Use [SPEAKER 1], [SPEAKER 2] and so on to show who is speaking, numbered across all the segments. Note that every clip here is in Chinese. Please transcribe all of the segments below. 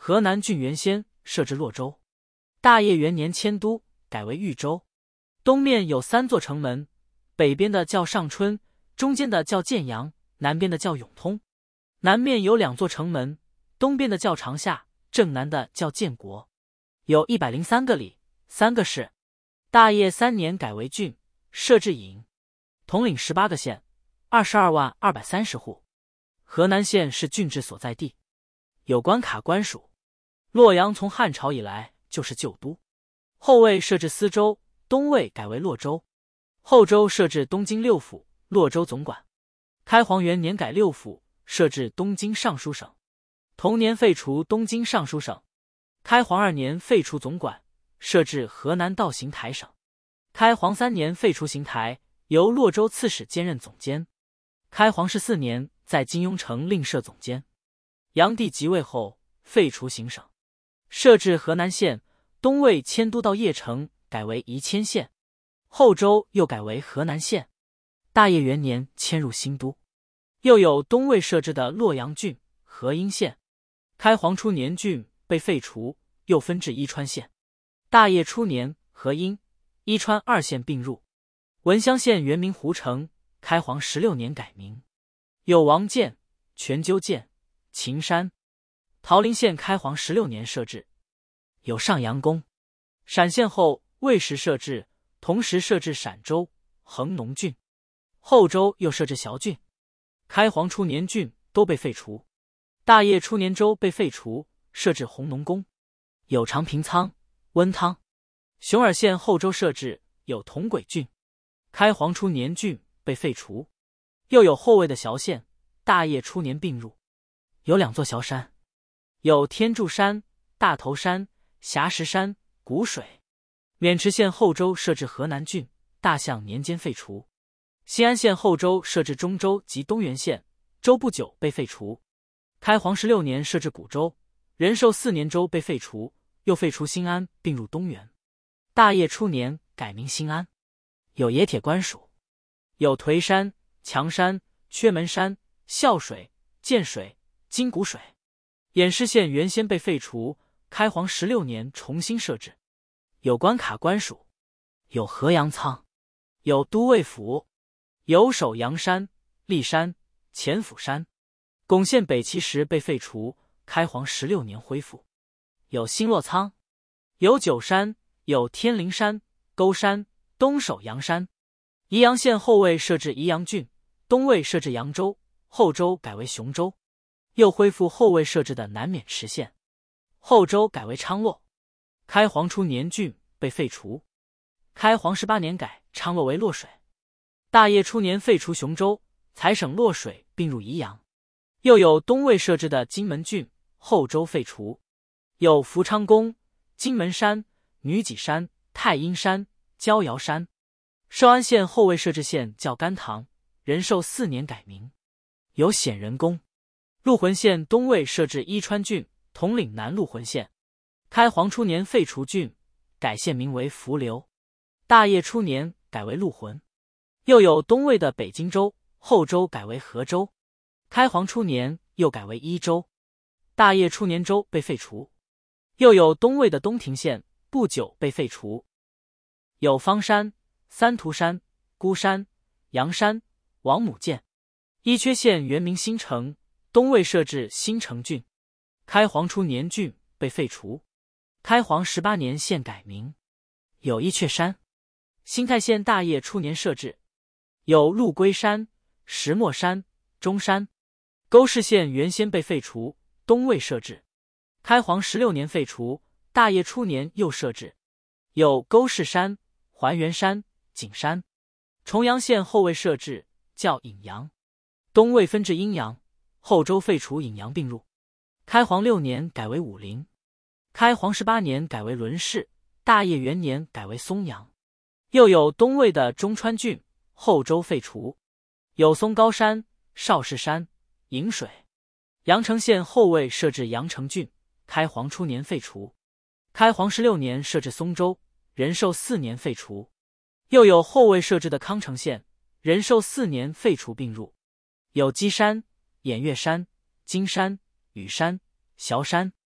[SPEAKER 1] 河南郡原先设置洛州。大业元年迁都，改为豫州。东面有3座城门，北边的叫上春，中间的叫建阳，南边的叫永通。南面有2座城门，东边的叫长夏，正南的叫建国。有103个里，3个市。大业3年改为郡，设置尹，统领18个县，22.230户。河南县是郡治所在地。有关卡官署。洛阳从汉朝以来就是旧都。后魏设置司州，东魏改为洛州。后周设置东京六府，洛州总管。开皇元年改六府，设置东京尚书省。同年废除东京尚书省。开皇2年废除总管，设置河南道行台省。开皇3年废除行台，由洛州刺史兼任总监。开皇14年在金庸城另设总监。炀帝即位后废除行省，设置河南县。东魏迁都到邺城，改为宜谦县。后周又改为河南县。大业元年迁入新都。又有东魏设置的洛阳郡、河阴县。开皇初年郡被废除，又分至伊川县。大业初年，河阴、伊川2县并入。文乡县原名胡城，开皇16年改名。有王建、全鸠县、秦山。桃林县开皇16年设置。有上阳宫。陕县后魏时设置，同时设置陕州、恒农郡。后周又设置萧郡。开皇初年郡都被废除。大业初年州被废除，设置弘农宫。有长平仓、温汤。熊耳县后周设置，有同轨郡。开皇初年郡被废除。又有后魏的萧县，大业初年并入。有2座萧山，有天柱山、大头山、霞石山、古水。渑池县后周设置河南郡，大象年间废除。新安县后周设置中州及东原县，州不久被废除。开皇16年设置古州，仁寿4年州被废除，又废除新安，并入东原。大业初年改名新安。有冶铁官署。有颓山、强山、缺门山、孝水、建水、金谷水。偃师县原先被废除，开皇16年重新设置。有关卡官署。有河阳仓。有都尉府。有守阳山、骊山、前府山。巩县北齐时被废除，开皇16年恢复。有新洛仓。有九山。有天灵山、沟山、东守阳山。宜阳县后魏设置宜阳郡，东魏设置扬州，后周改为雄州。又恢复后魏设置的南渑池县。后周改为昌洛。开皇初年郡被废除。开皇18年改昌洛为洛水。大业初年废除雄州，采省洛水并入宜阳。又有东魏设置的金门郡，后周废除。有福昌宫、金门山、女己山、太阴山、焦窑山。寿安县后魏设置县叫甘棠，仁寿4年改名。有显仁宫。陆浑县东魏设置伊川郡，统领南陆浑县。开皇初年废除郡，改县名为伏流。大业初年改为陆浑。又有东魏的北荆州，后周改为河州。开皇初年又改为伊州。大业初年州被废除。又有东魏的东亭县，不久被废除。有方山、三涂山、孤山、阳山、王母涧。伊阙县原名新城，东魏设置新城郡。开皇初年郡被废除。开皇18年县改名。有伊阙山。新泰县大业初年设置。有陆龟山、石磨山、中山。沟氏县原先被废除，东魏设置。开皇16年废除，大业初年又设置。有沟氏山、还原山、景山。重阳县后魏设置，叫颍阳。东魏分至阴阳，后周废除颍阳并入。开皇6年改为武陵。开皇18年改为伦氏，大业元年改为松阳。又有东魏的中川郡，后周废除。有松高山、少室山、颍水。阳城县后魏设置阳城郡，开皇初年废除。开皇16年设置松州，仁寿4年废除。又有后魏设置的康城县，仁寿4年废除并入。有基山、偃月山、金山、羽山、崤山。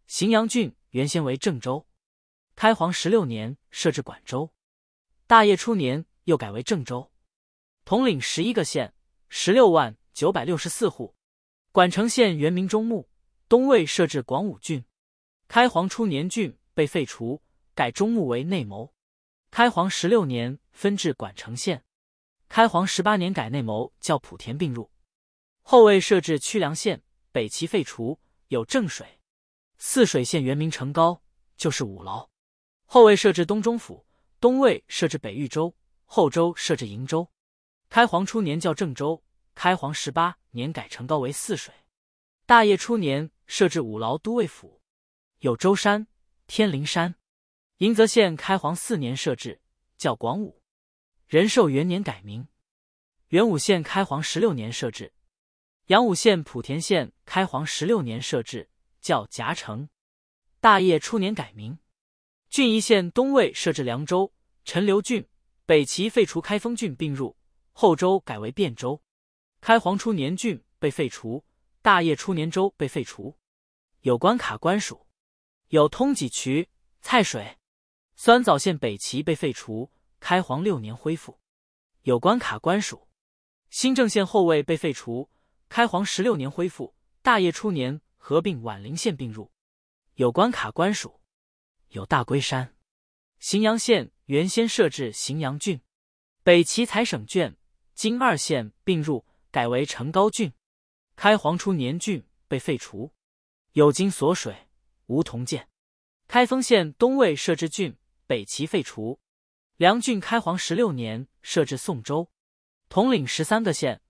[SPEAKER 1] 荥阳郡原先为郑州，开皇16年设置管州。大业初年又改为郑州，统领11个县，16万964户。管城县原名中牧，东魏设置广武郡。开皇初年郡被废除，改中牧为内谋。开皇16年分治管城县。开皇18年改内谋，叫莆田并入。后魏设置曲梁县，北齐废除，有郑水。泗水县原名成高，就是五劳。后魏设置东中府，东魏设置北豫州，后周设置瀛州。开皇初年叫郑州，开皇18年改成高为泗水。大业初年设置五劳都尉府，有舟山、天灵山。迎泽县开皇4年设置，叫广武。仁寿元年改名。元武县开皇16年设置。阳武县莆田县开皇16年设置，叫夹城。大业初年改名。郡一县东魏设置凉州、陈留郡，北齐废除开封郡并入，后周改为汴州。开皇初年郡被废除，大业初年州被废除。有关卡官署，有通济渠、蔡水。酸枣县北齐被废除，开皇6年恢复。有关卡官署。新郑县后魏被废除，开皇16年恢复，大业初年合并宛陵县并入。有关卡官署。有大龟山。荥阳县原先设置荥阳郡，北齐采省卷，今2县并入，改为成高郡。开皇初年郡被废除。有今所水、梧桐涧。开封县东魏设置郡，北齐废除。梁郡开皇16年设置宋州，统领13个县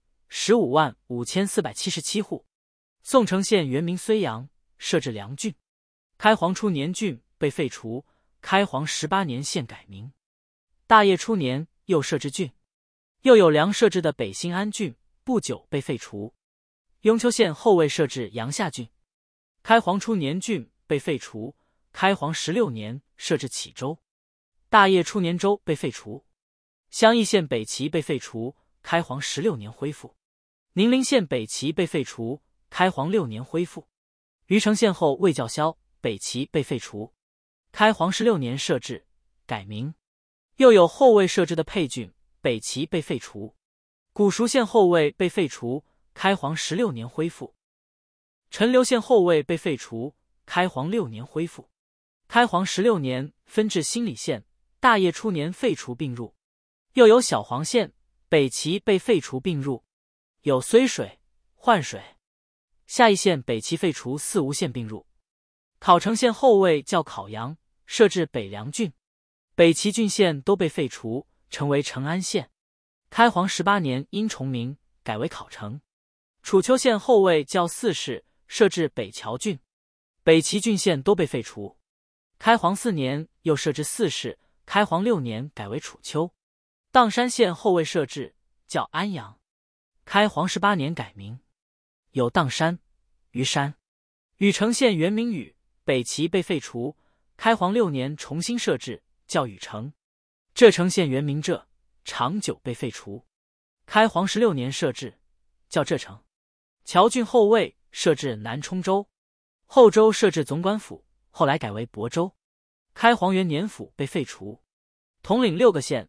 [SPEAKER 1] ，155477户。宋城县原名睢阳，设置梁郡。开皇初年郡被废除，开皇18年县改名。大业初年又设置郡。又有梁设置的北新安郡，不久被废除。雍丘县后魏设置阳夏郡。开皇初年郡被废除，开皇16年设置启州。大业初年州被废除。襄邑县北齐被废除，开皇16年恢复。宁陵县北齐被废除，开皇6年恢复。虞城县后魏叫嚣，北齐被废除。开皇16年设置，改名。又有后魏设置的沛郡，北齐被废除。古熟县后魏被废除，开皇16年恢复。陈留县后魏被废除，开皇6年恢复。开皇16年分治新里县，大业初年废除并入。又有小黄县，北齐被废除并入。有睢水、浣水。下邑县北齐废除，四吴县并入。考城县后魏叫考阳，设置北凉郡。北齐郡县都被废除，成为成安县。开皇18年因重名，改为考城。楚丘县后魏叫四市，设置北谯郡。北齐郡县都被废除。开皇4年又设置四市，开皇6年改为楚丘。砀山县后魏设置，叫安阳。开皇18年改名。有砀山、虞山。禹城县原名禹，北齐被废除，开皇6年重新设置，叫禹城。浙城县原名浙，长久被废除。开皇16年设置，叫浙城。谯郡后魏设置南充州，后周设置总管府，后来改为亳州。开皇元年府被废除，统领6个县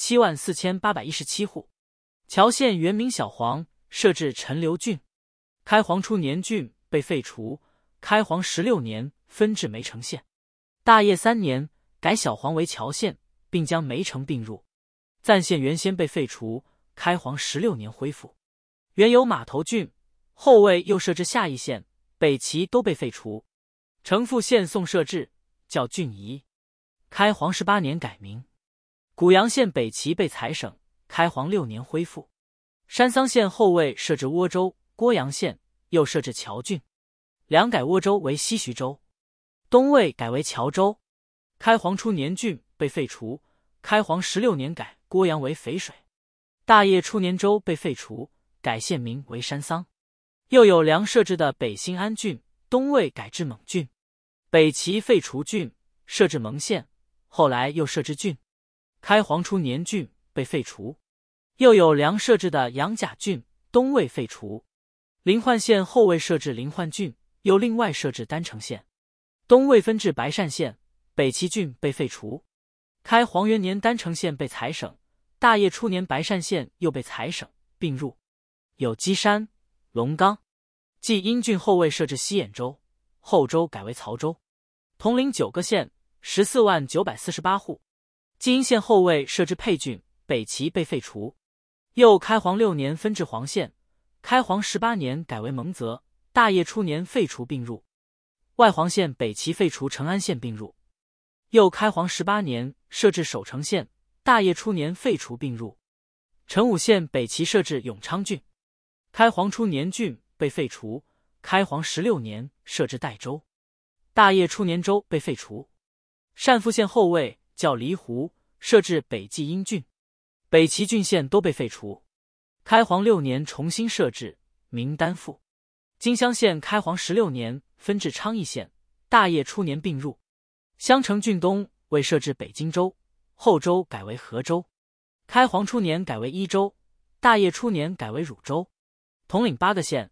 [SPEAKER 1] ，74817户。谯县原名小黄，设置陈留郡。开皇初年郡被废除，开皇16年分治梅城县。大业3年改小黄为谯县，并将梅城并入。赞县原先被废除，开皇16年恢复。原有码头郡，后魏又设置下邑县，北齐都被废除。城父县宋设置，叫郡夷。开皇18年改名。古阳县北齐被采省，开皇6年恢复。山桑县后魏设置倭州、郭阳县，又设置谯郡。两改倭州为西徐州。东魏改为谯州。开皇初年郡被废除，开皇16年改郭阳为淝水。大业初年州被废除，改县名为山桑。又有梁设置的北新安郡，东魏改至蒙郡。北齐废除郡，设置蒙县，后来又设置郡。开皇初年郡被废除。又有梁设置的杨甲郡，东魏废除。临涣县后魏设置临涣郡，又另外设置丹城县。 东魏分治白单县，北齐郡被废除。开皇元年丹城县被裁省，大业初年白单县又被裁省并入，有基山、龙冈。继英郡后卫设置西兖州，后州改为曹州。统领9个县，14万948户。继英县后卫设置沛郡，北齐被废除。又开皇6年分治黄县，开皇18年改为蒙泽，大业初年废除并入。外黄县北齐废除成安县并入。又开皇18年设置守城县，大业初年废除并入。成武县北齐设置永昌郡，开皇初年郡被废除。开皇16年设置代州，大业初年州被废除。单父县后卫叫离湖，设置北济阴郡，北齐郡县都被废除。开皇6年重新设置，名丹父。金乡县开皇16年分治昌邑县，大业初年并入。襄城郡东为设置北荆州，后州改为河州。开皇初年改为伊州，大业初年改为汝州。统领8个县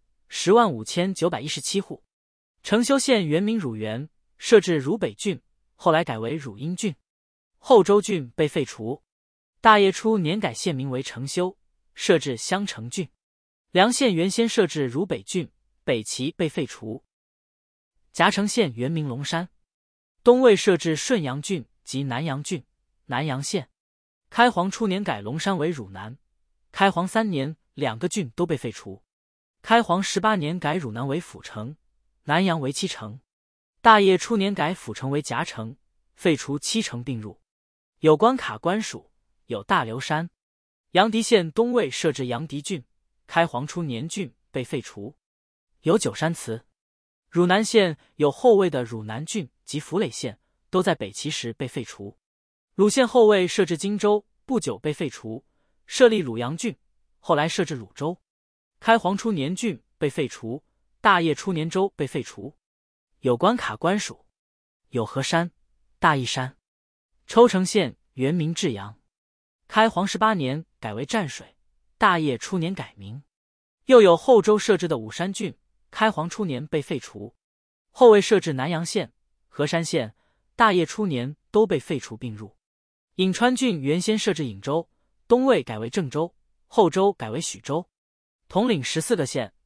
[SPEAKER 1] ，105917户。承修县原名汝源，设置汝北郡，后来改为汝阴郡。后州郡被废除。大业初年改县名为承修，设置襄城郡。梁县原先设置汝北郡，北齐被废除。夹城县原名龙山，东魏设置顺阳郡及南阳郡、南阳县。开皇初年改龙山为汝南，开皇3年2个郡都被废除。开皇18年改汝南为府城，南阳为七城。大业初年改府城为夹城，废除七城并入。有关卡官属，有大流山。阳翟县东魏设置阳翟郡，开皇初年郡被废除。有九山祠。汝南县有后卫的汝南郡及涪垒县，都在北齐时被废除。鲁县后卫设置荆州，不久被废除，设立汝阳郡，后来设置汝州。开皇初年郡被废除，大业初年州被废除。有关卡官属，有河山、大义山。抽城县原名至阳，开皇18年改为蘸水，大业初年改名。又有后州设置的武山郡，开皇初年被废除。后卫设置南阳县、河山县，大业初年都被废除并入。颍川郡原先设置颍州，东魏改为郑州，后州改为许州。统领14个县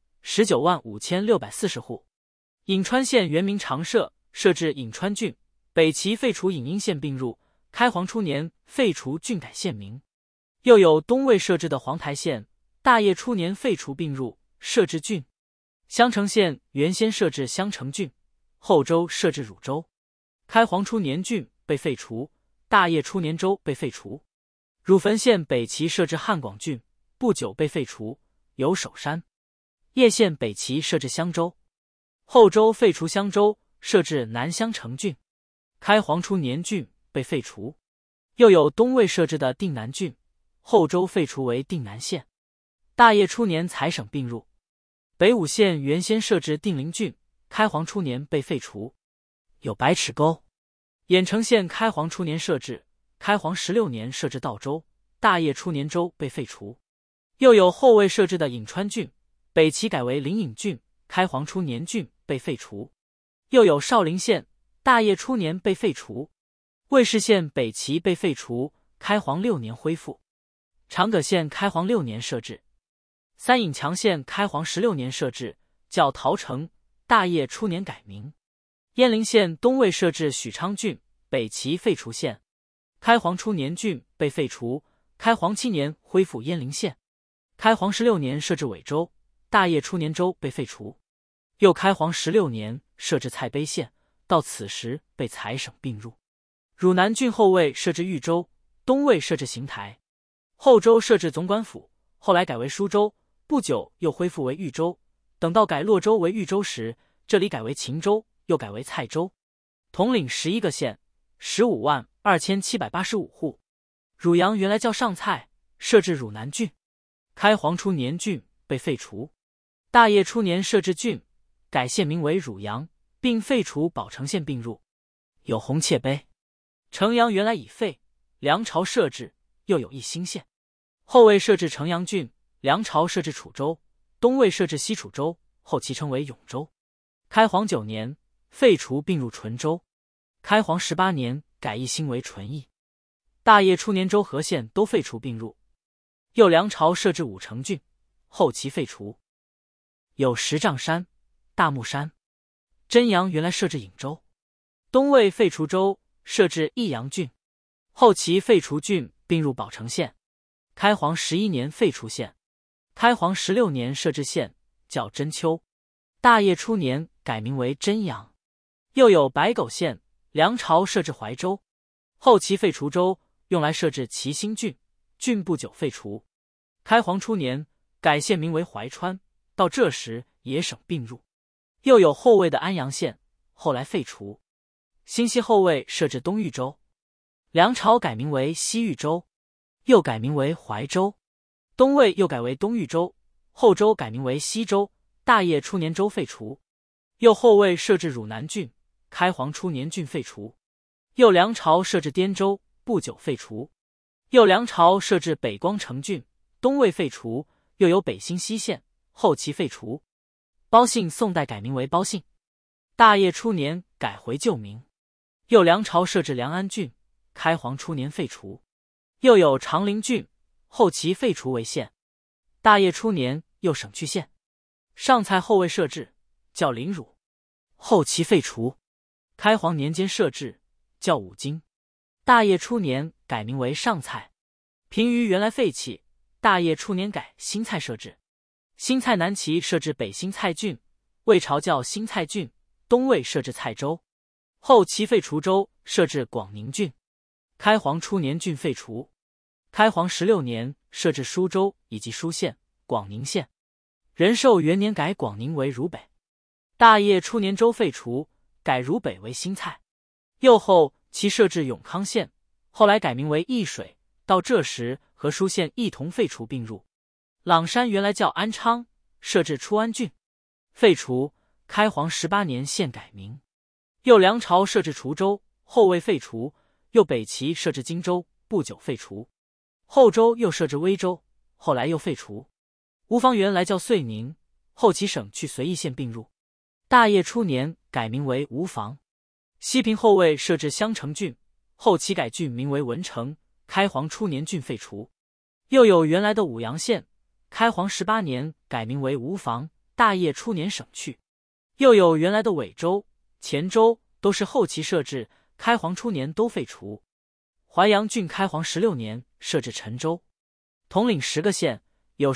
[SPEAKER 1] ，195640户。颍川县原名长社，设置颍川郡，北齐废除颍阴县并入。开皇初年废除郡改县名。又有东魏设置的黄台县，大业初年废除并入，设置郡。襄城县原先设置襄城郡，后州设置汝州。开皇初年郡被废除，大业初年州被废除。汝坟县北齐设置汉广郡，不久被废除，有守山。叶县北齐设置襄州，后州废除襄州，设置南襄城郡。开皇初年郡被废除。又有东魏设置的定南郡，后州废除为定南县。大业初年裁省并入。北武县原先设置定陵郡，开皇初年被废除。有百尺沟。郾城县开皇初年设置，开皇16年设置道州，大业初年州被废除。又有后魏设置的颍川郡，北齐改为临颍郡，开皇初年郡被废除。又有少陵县，大业初年被废除。魏氏县北齐被废除，开皇6年恢复。长葛县开皇6年设置。三颍强县开皇16年设置，叫陶城，大业初年改名。鄢陵县东魏设置许昌郡，北齐废除县。开皇初年郡被废除，开皇7年恢复鄢陵县。开皇16年设置尾州，大业初年州被废除。又开皇16年设置蔡碑县，到此时被裁省并入。汝南郡后卫设置豫州，东魏设置邢台。后州设置总管府，后来改为舒州，不久又恢复为豫州。等到改洛州为豫州时，这里改为秦州，又改为蔡州。统领11个县，152785户。汝阳原来叫上蔡，设置汝南郡。开皇初年郡被废除。大业初年设置郡，改县名为汝阳，并废除宝城县并入。有红切碑。城阳原来已废，梁朝设置，又有一新县。后魏设置城阳郡，梁朝设置楚州，东魏设置西楚州，后其称为永州。开皇9年， 废除并入淳州。开皇18年改义兴为淳邑。大业初年州和县都废除并入。又梁朝设置武城郡，后期废除。有石丈山、大木山。真阳原来设置颍州。东魏废除州，设置益阳郡，后期废除郡并入宝城县。开皇11年废除县。开皇16年设置县，叫真丘。大业初年改名为真阳。又有白狗县，梁朝设置怀州，后期废除州，用来设置齐兴郡，郡不久废除。开皇初年改县名为怀川，到这时野省并入。又有后魏的安阳县，后来废除。兴西后魏设置东豫州，梁朝改名为西豫州，又改名为怀州。东魏又改为东豫州，后周改名为西州。大业初年州废除。又后魏设置汝南郡，开皇初年郡废除。又梁朝设置滇州，不久废除。又梁朝设置北光城郡，东魏废除。又有北兴西县，后期废除。包信宋代改名为包信。大业初年改回旧名。又梁朝设置梁安郡，开皇初年废除。又有长陵郡，后期废除为县。大业初年又省去县。上蔡后魏设置，叫临汝，后期废除。开皇年间设置，叫武京。大业初年改名为上蔡。平舆原来废弃，大业初年改新蔡设置。新蔡南齐设置北新蔡郡，魏朝叫新蔡郡。东魏设置蔡州，后期废除州，设置广宁郡。开皇初年郡废除。开皇16年设置舒州以及舒县、广宁县。仁寿元年改广宁为汝北。大业初年州废除，改汝北为新蔡。又后其设置永康县，后来改名为易水，到这时和舒县一同废除并入。朗山原来叫安昌，设置出安郡，废除。开皇18年县改名。又梁朝设置滁州，后魏废除。又北齐设置荆州，不久废除。后周又设置威州，后来又废除。吴房原来叫遂宁，后其省去随义县并入。大业初年改名为吴房。西平后魏设置襄城郡，后期改郡名为文城。开皇初年郡废除。又有原来的武阳县，开皇18年改名为吴房，大业初年省去。又有原来的尾州、黔州，都是后期设置，开皇初年都废除。淮阳郡开皇16年设置陈州，统领10个县，有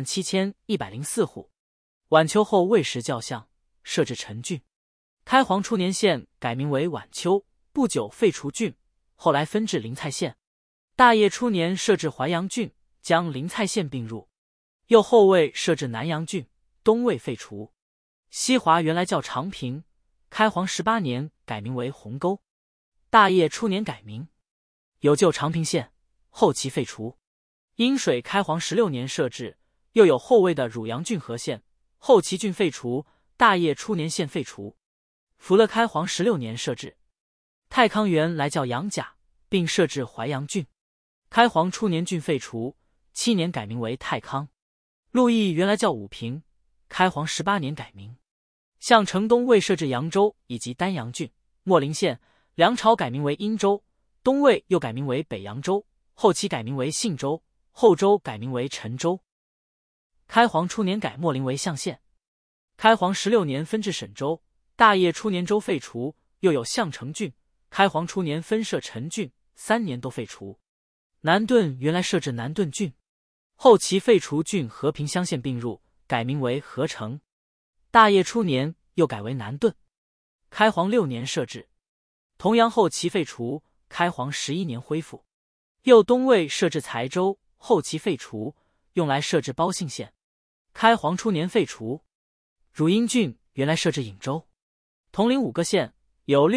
[SPEAKER 1] 127104户。晚秋后魏时校相，设置陈郡。开皇初年县改名为晚秋，不久废除郡，后来分至临蔡县。大业初年设置淮阳郡，将临蔡县并入。又后魏设置南阳郡，东魏废除。西华原来叫长平，开皇18年改名为鸿沟。大业初年改名。有旧长平县，后期废除。阴水开皇16年设置。又有后魏的汝阳郡和县，后期郡废除。大业初年县废除。福乐开皇16年设置。太康原来叫阳甲，并设置淮阳郡。开皇初年郡废除，7年改名为太康。陆邑原来叫武平，开皇18年改名。向城东魏设置扬州以及丹阳郡、秣陵县，梁朝改名为殷州，东魏又改名为北扬州，后期改名为信州，后周改名为陈州。开皇初年改秣陵为象县。开皇16年分至沈州。大业初年州废除。又有项城郡，开皇初年分设陈郡，3年都废除。南顿原来设置南顿郡，后期废除郡和平乡县并入，改名为合城。大业初年又改为南顿。开皇6年设置。同阳后期废除，开皇11年恢复。又东魏设置才州，后期废除，用来设置包信县。开皇初年废除。汝阴郡原来设置颍州，统领5个县，有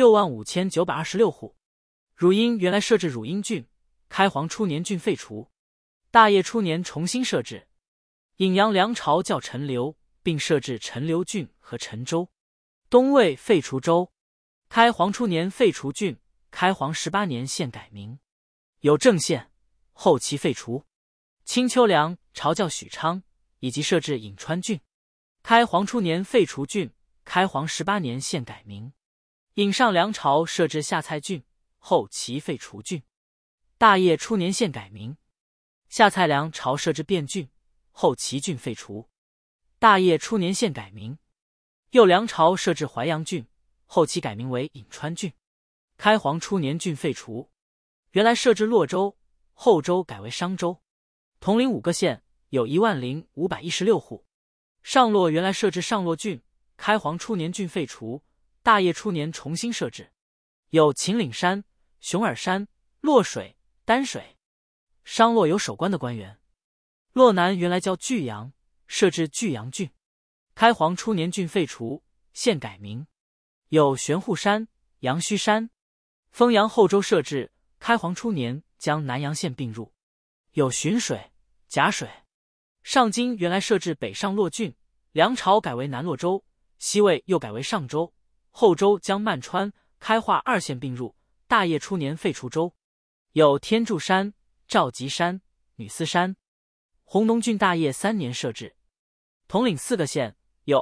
[SPEAKER 1] 65926户。汝阴原来设置汝阴郡，开皇初年郡废除。大业初年重新设置。颍阳梁朝叫陈留，并设置陈留郡和陈州。东魏废除州。开皇初年废除郡，开皇18年县改名。有郑县，后期废除。清秋梁朝叫许昌，以及设置颍川郡。开皇初年废除郡，开皇18年县改名。 尹上梁朝设置下蔡郡，后齐废除郡。大业初年县改名。下蔡梁朝设置汴郡，后齐郡废除。大业初年县改名。右梁朝设置淮阳郡，后期改名为颍川郡。开皇初年郡废除。原来设置洛州，后州改为商州。统领5个县，有10516户。上洛原来设置上洛郡，开皇初年郡废除。大业初年重新设置，有秦岭山、熊耳山、洛水、丹水。商洛有守关的官员。洛南原来叫巨阳，设置巨阳郡。开皇初年郡废除，县改名。有玄户山、阳虚山。丰阳后州设置，开皇初年将南阳县并入。有浔水、贾水。上京原来设置北上洛郡，梁朝改为南洛州，西魏又改为上州。后州将曼川、开化2县并入。大业初年废除州。有天柱山、赵吉山、女司山。弘农郡大业3年设置。统领4个县，有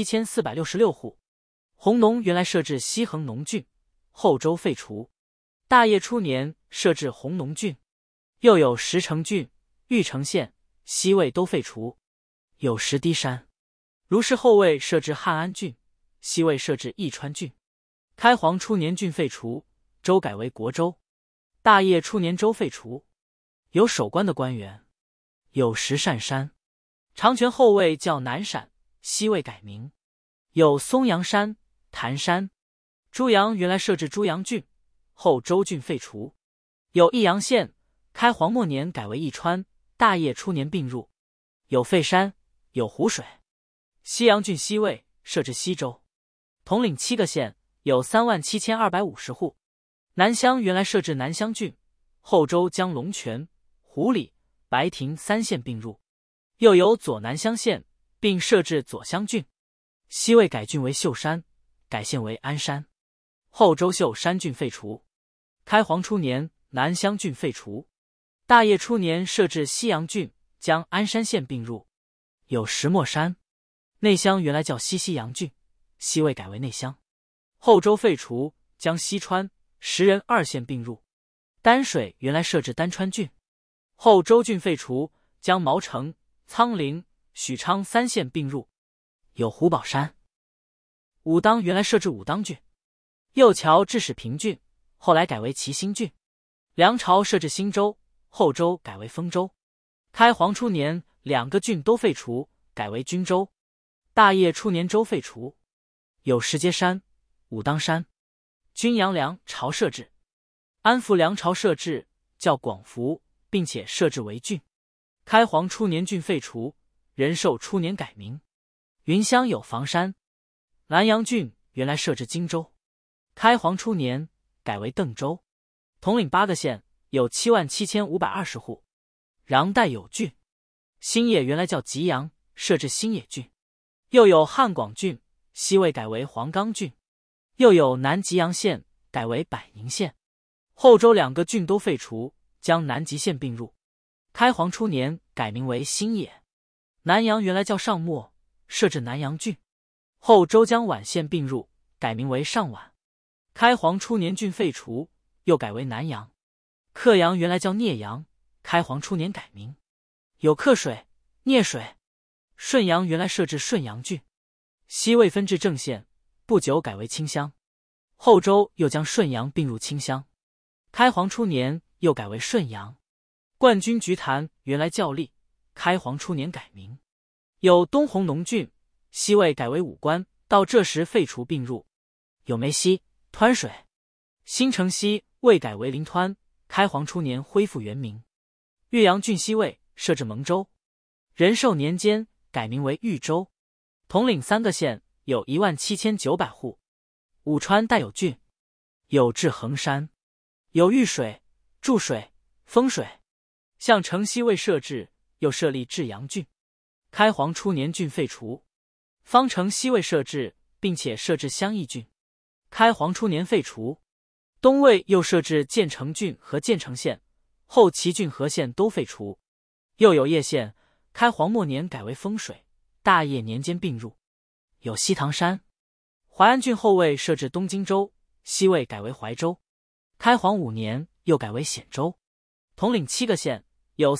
[SPEAKER 1] 27466户。弘农原来设置西衡农郡，后州废除。大业初年设置弘农郡。又有石城郡、玉城县，西魏都废除。有石堤山。如是后魏设置汉安郡，西魏设置义川郡。开皇初年郡废除，州改为国州。大业初年州废除。有守关的官员。有石善山。长权后魏叫南陕，西魏改名。有松阳山、潭山。朱阳原来设置朱阳郡，后州郡废除。有益阳县，开皇末年改为义川，大业初年并入。有费山，有湖水。西阳郡西魏设置西州。统领7个县，有37250户。南乡原来设置南乡郡，后州将龙泉、湖里、白亭3县并入。又有左南乡县，并设置左乡郡。西魏改郡为秀山，改县为安山。后州秀山郡废除。开皇初年南乡郡废除。大业初年设置西阳郡，将安山县并入。有石磨山。内乡原来叫西阳郡，西魏改为内乡。后州废除，将西川、石人2县并入。丹水原来设置丹川郡，后州郡废除，将毛城、苍陵、许昌3县并入。有虎宝山。武当原来设置武当郡。右桥治始平郡，后来改为齐兴郡。梁朝设置兴州，后州改为丰州。开皇初年2个郡都废除，改为均州。大业初年州废除。有石阶山、武当山。均阳梁朝设置。安福梁朝设置，叫广福，并且设置为郡。开皇初年郡废除，仁寿初年改名。云乡有房山。南阳郡原来设置荆州，开皇初年改为邓州。统领8个县，有77520户。穰代有郡。新野原来叫吉阳，设置新野郡。又有汉广郡，西魏改为黄冈郡。又有南吉阳县，改为百宁县。后州2个郡都废除，将南吉县并入。开皇初年改名为新野。南阳原来叫上漠，设置南阳郡。后州将宛县并入，改名为上宛。开皇初年郡废除，又改为南阳。克阳原来叫聂阳，开皇初年改名。有克水、聂水。顺阳原来设置顺阳郡，西魏分治正县，不久改为清乡。后州又将顺阳并入清乡。开皇初年又改为顺阳。冠军菊坛原来叫立，开皇初年改名。有东弘农郡，西魏改为武关，到这时废除并入。有梅溪、湍水。新城西魏改为临湍，开皇初年恢复原名。岳阳郡西魏设置蒙州。仁寿年间改名为豫州。统领3个县，有17900户。武川带有郡。有治衡山。有玉水、注水、丰水。向城西魏设置，又设立至阳郡。开皇初年郡废除。方城西魏设置，并且设置襄邑郡。开皇初年废除。东魏又设置建成郡和建成县，后齐郡和县都废除。又有叶县，开皇末年改为丰水，大业年间并入。有西塘山。淮安郡后魏设置东荆州， 西魏改为怀州。开皇5年又改为显州。统领7个县，有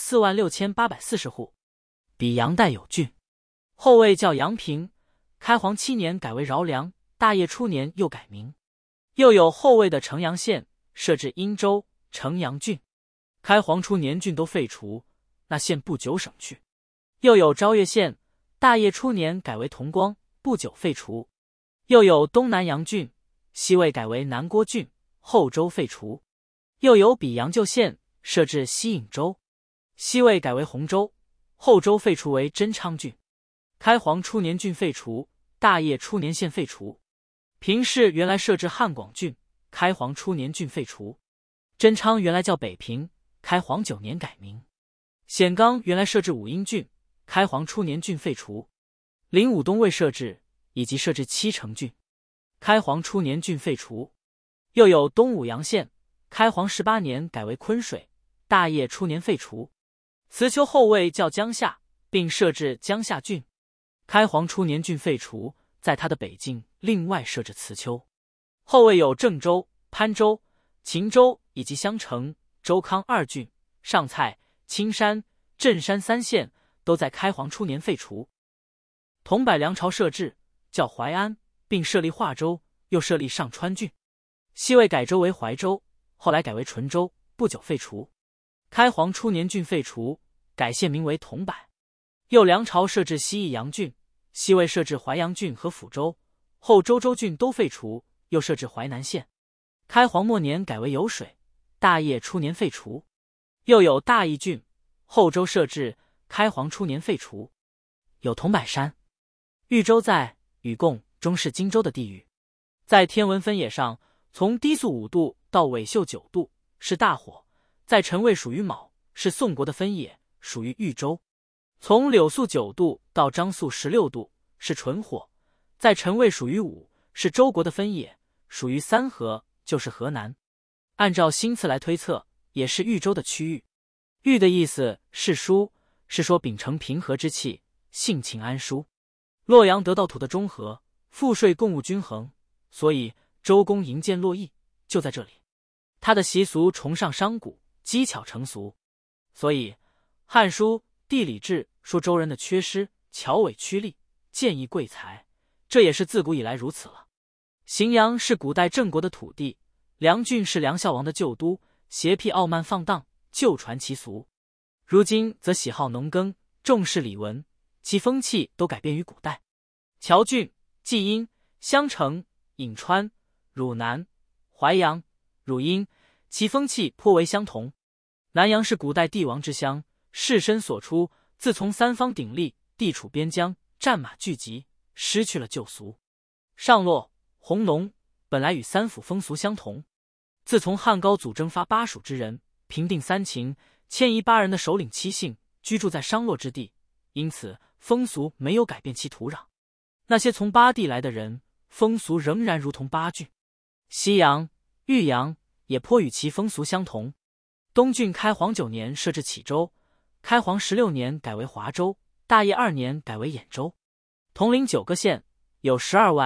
[SPEAKER 1] 46840户。比杨代有郡。后魏叫阳平。开皇7年改为饶梁，大业初年又改名。又有后魏的城阳县，设置殷州、城阳郡。开皇初年郡都废除，那县不久省去。又有昭岳县，大业初年改为同光，不久废除。又有东南阳郡，西魏改为南郭郡，后周废除。又有比阳旧县，设置西颍州，西魏改为洪州，后周废除为真昌郡。开皇初年郡废除，大业初年县废除。平氏原来设置汉广郡，开皇初年郡废除。真昌原来叫北平，开皇9年改名。显刚原来设置武阴郡，开皇初年郡废除。灵武东魏设置，以及设置七城郡，开皇初年郡废除。又有东武阳县，开皇18年改为昆水，大业初年废除。慈丘后魏叫江夏，并设置江夏郡。开皇初年郡废除，在他的北境另外设置慈丘。后魏有郑州、潘州、秦州以及襄城、周康2郡，上蔡、青山、镇山3县都在开皇初年废除。同柏梁朝设置，叫淮安，并设立华州，又设立上川郡。西魏改州为怀州，后来改为淳州，不久废除。开皇初年郡废除，改县名为同柏。又梁朝设置西益阳郡，西魏设置淮阳郡和抚州，后周州郡都废除，又设置淮南县。开皇末年改为有水，大业初年废除。又有大邑郡，后周设置，开皇初年废除。有桐柏山。豫州在禹贡中是荆州的地域，在天文分野上，从低宿5度到纬秀9度是大火，在辰位属于卯，是宋国的分野，属于豫州。从柳宿9度到张宿16度是纯火，在辰位属于午，是周国的分野，属于三河，就是河南。按照星次来推测，也是豫州的区域。豫的意思是舒，是说秉承平和之气，性情安舒。洛阳得到土的中和，赋税贡物均衡，所以周公营建洛邑就在这里。他的习俗崇尚商贾，机巧成俗，所以《汉书·地理志》说周人的缺失，巧伪曲力，见异贵才，这也是自古以来如此了。荥阳是古代郑国的土地，梁郡是梁孝王的旧都，邪僻傲慢放荡，旧传其俗。如今则喜好农耕，重视礼文，其风气都改变于古代。谯郡、季阴、襄城、颍川、汝南、淮阳、汝阴，其风气颇为相同。南阳是古代帝王之乡，士绅所出，自从三方鼎立，地处边疆，战马聚集，失去了旧俗。上洛、弘农本来与三府风俗相同，自从汉高祖征发巴蜀之人，平定三秦，迁移巴人的首领七姓，居住在商洛之地，因此风俗没有改变其土壤。那些从巴地来的人，风俗仍然如同巴郡。西阳、豫阳也颇与其风俗相同。东郡开皇9年设置启州，开皇16年改为华州，大业2年改为兖州。统领9个县，有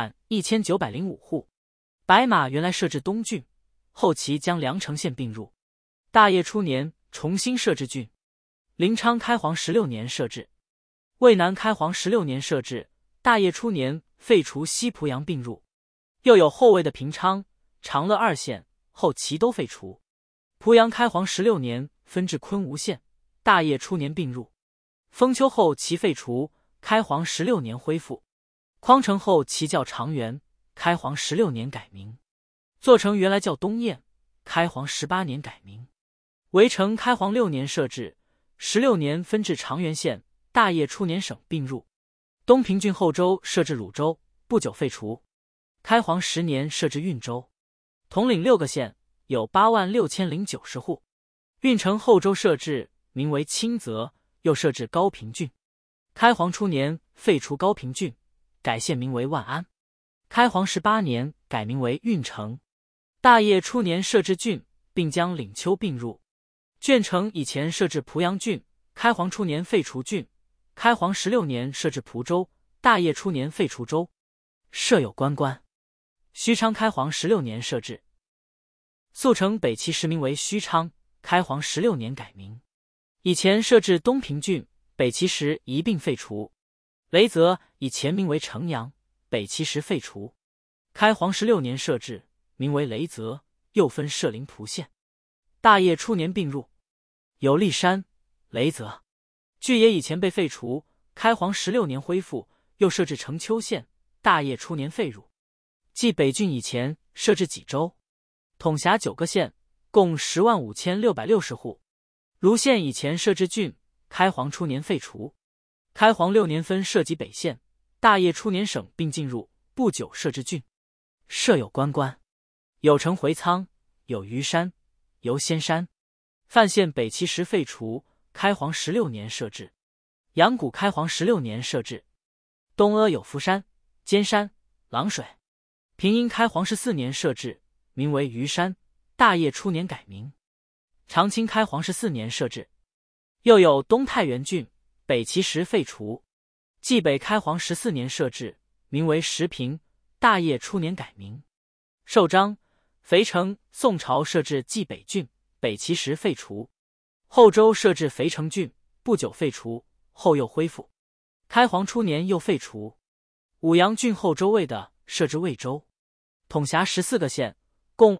[SPEAKER 1] 121905户。白马原来设置东郡，后期将梁城县并入。大业初年重新设置郡。临昌开皇16年设置。渭南开皇16年设置，大业初年废除西濮阳并入。又有后魏的平昌、长乐2县，后齐都废除。濮阳开皇16年分至昆吾县，大业初年并入。封丘后齐废除，开皇16年恢复。匡城后齐叫长垣，开皇16年改名。座城原来叫东堰，开皇18年改名。围城开皇6年设置，16年分至长垣县，大业初年省并入。东平郡后州设置鲁州，不久废除。开皇10年设置运州。统领6个县，有86090户。运城后州设置，名为清泽，又设置高平郡。开皇初年废除高平郡，改县名为万安。开皇18年改名为运城。大业初年设置郡，并将领丘并入。鄄城以前设置濮阳郡，开皇初年废除郡。开皇16年设置蒲州，大业初年废除州。设有关关。 虚昌开皇16年设置。速成北齐时名为虚昌，开皇16年改名。以前设置东平郡，北齐时一并废除。雷泽以前名为城阳，北齐时废除。开皇16年设置，名为雷泽，又分射灵蒲县。大业初年并入，有骊山、雷泽。巨野以前被废除，开皇16年恢复，又设置城丘县。大业初年废入。继北郡以前设置济州，统辖9个县，共105660户。卢县以前设置郡，开皇初年废除。开皇6年分设及北县，大业初年省并进入，不久设置郡，设有关，有城回仓，有虞山，游仙山。范县北齐时废除，开皇16年设置。阳谷开皇16年设置。东阿有福山、尖山、狼水。平阴开皇14年设置，名为虞山，大业初年改名。长清开皇14年设置。又有东太原郡，北齐时废除。冀北开皇14年设置，名为石平，大业初年改名。寿章、肥城宋朝设置冀北郡，北齐时废除。后周设置肥城郡，不久废除，后又恢复。开皇初年又废除。武阳郡后周魏的设置魏州，统辖14个县，共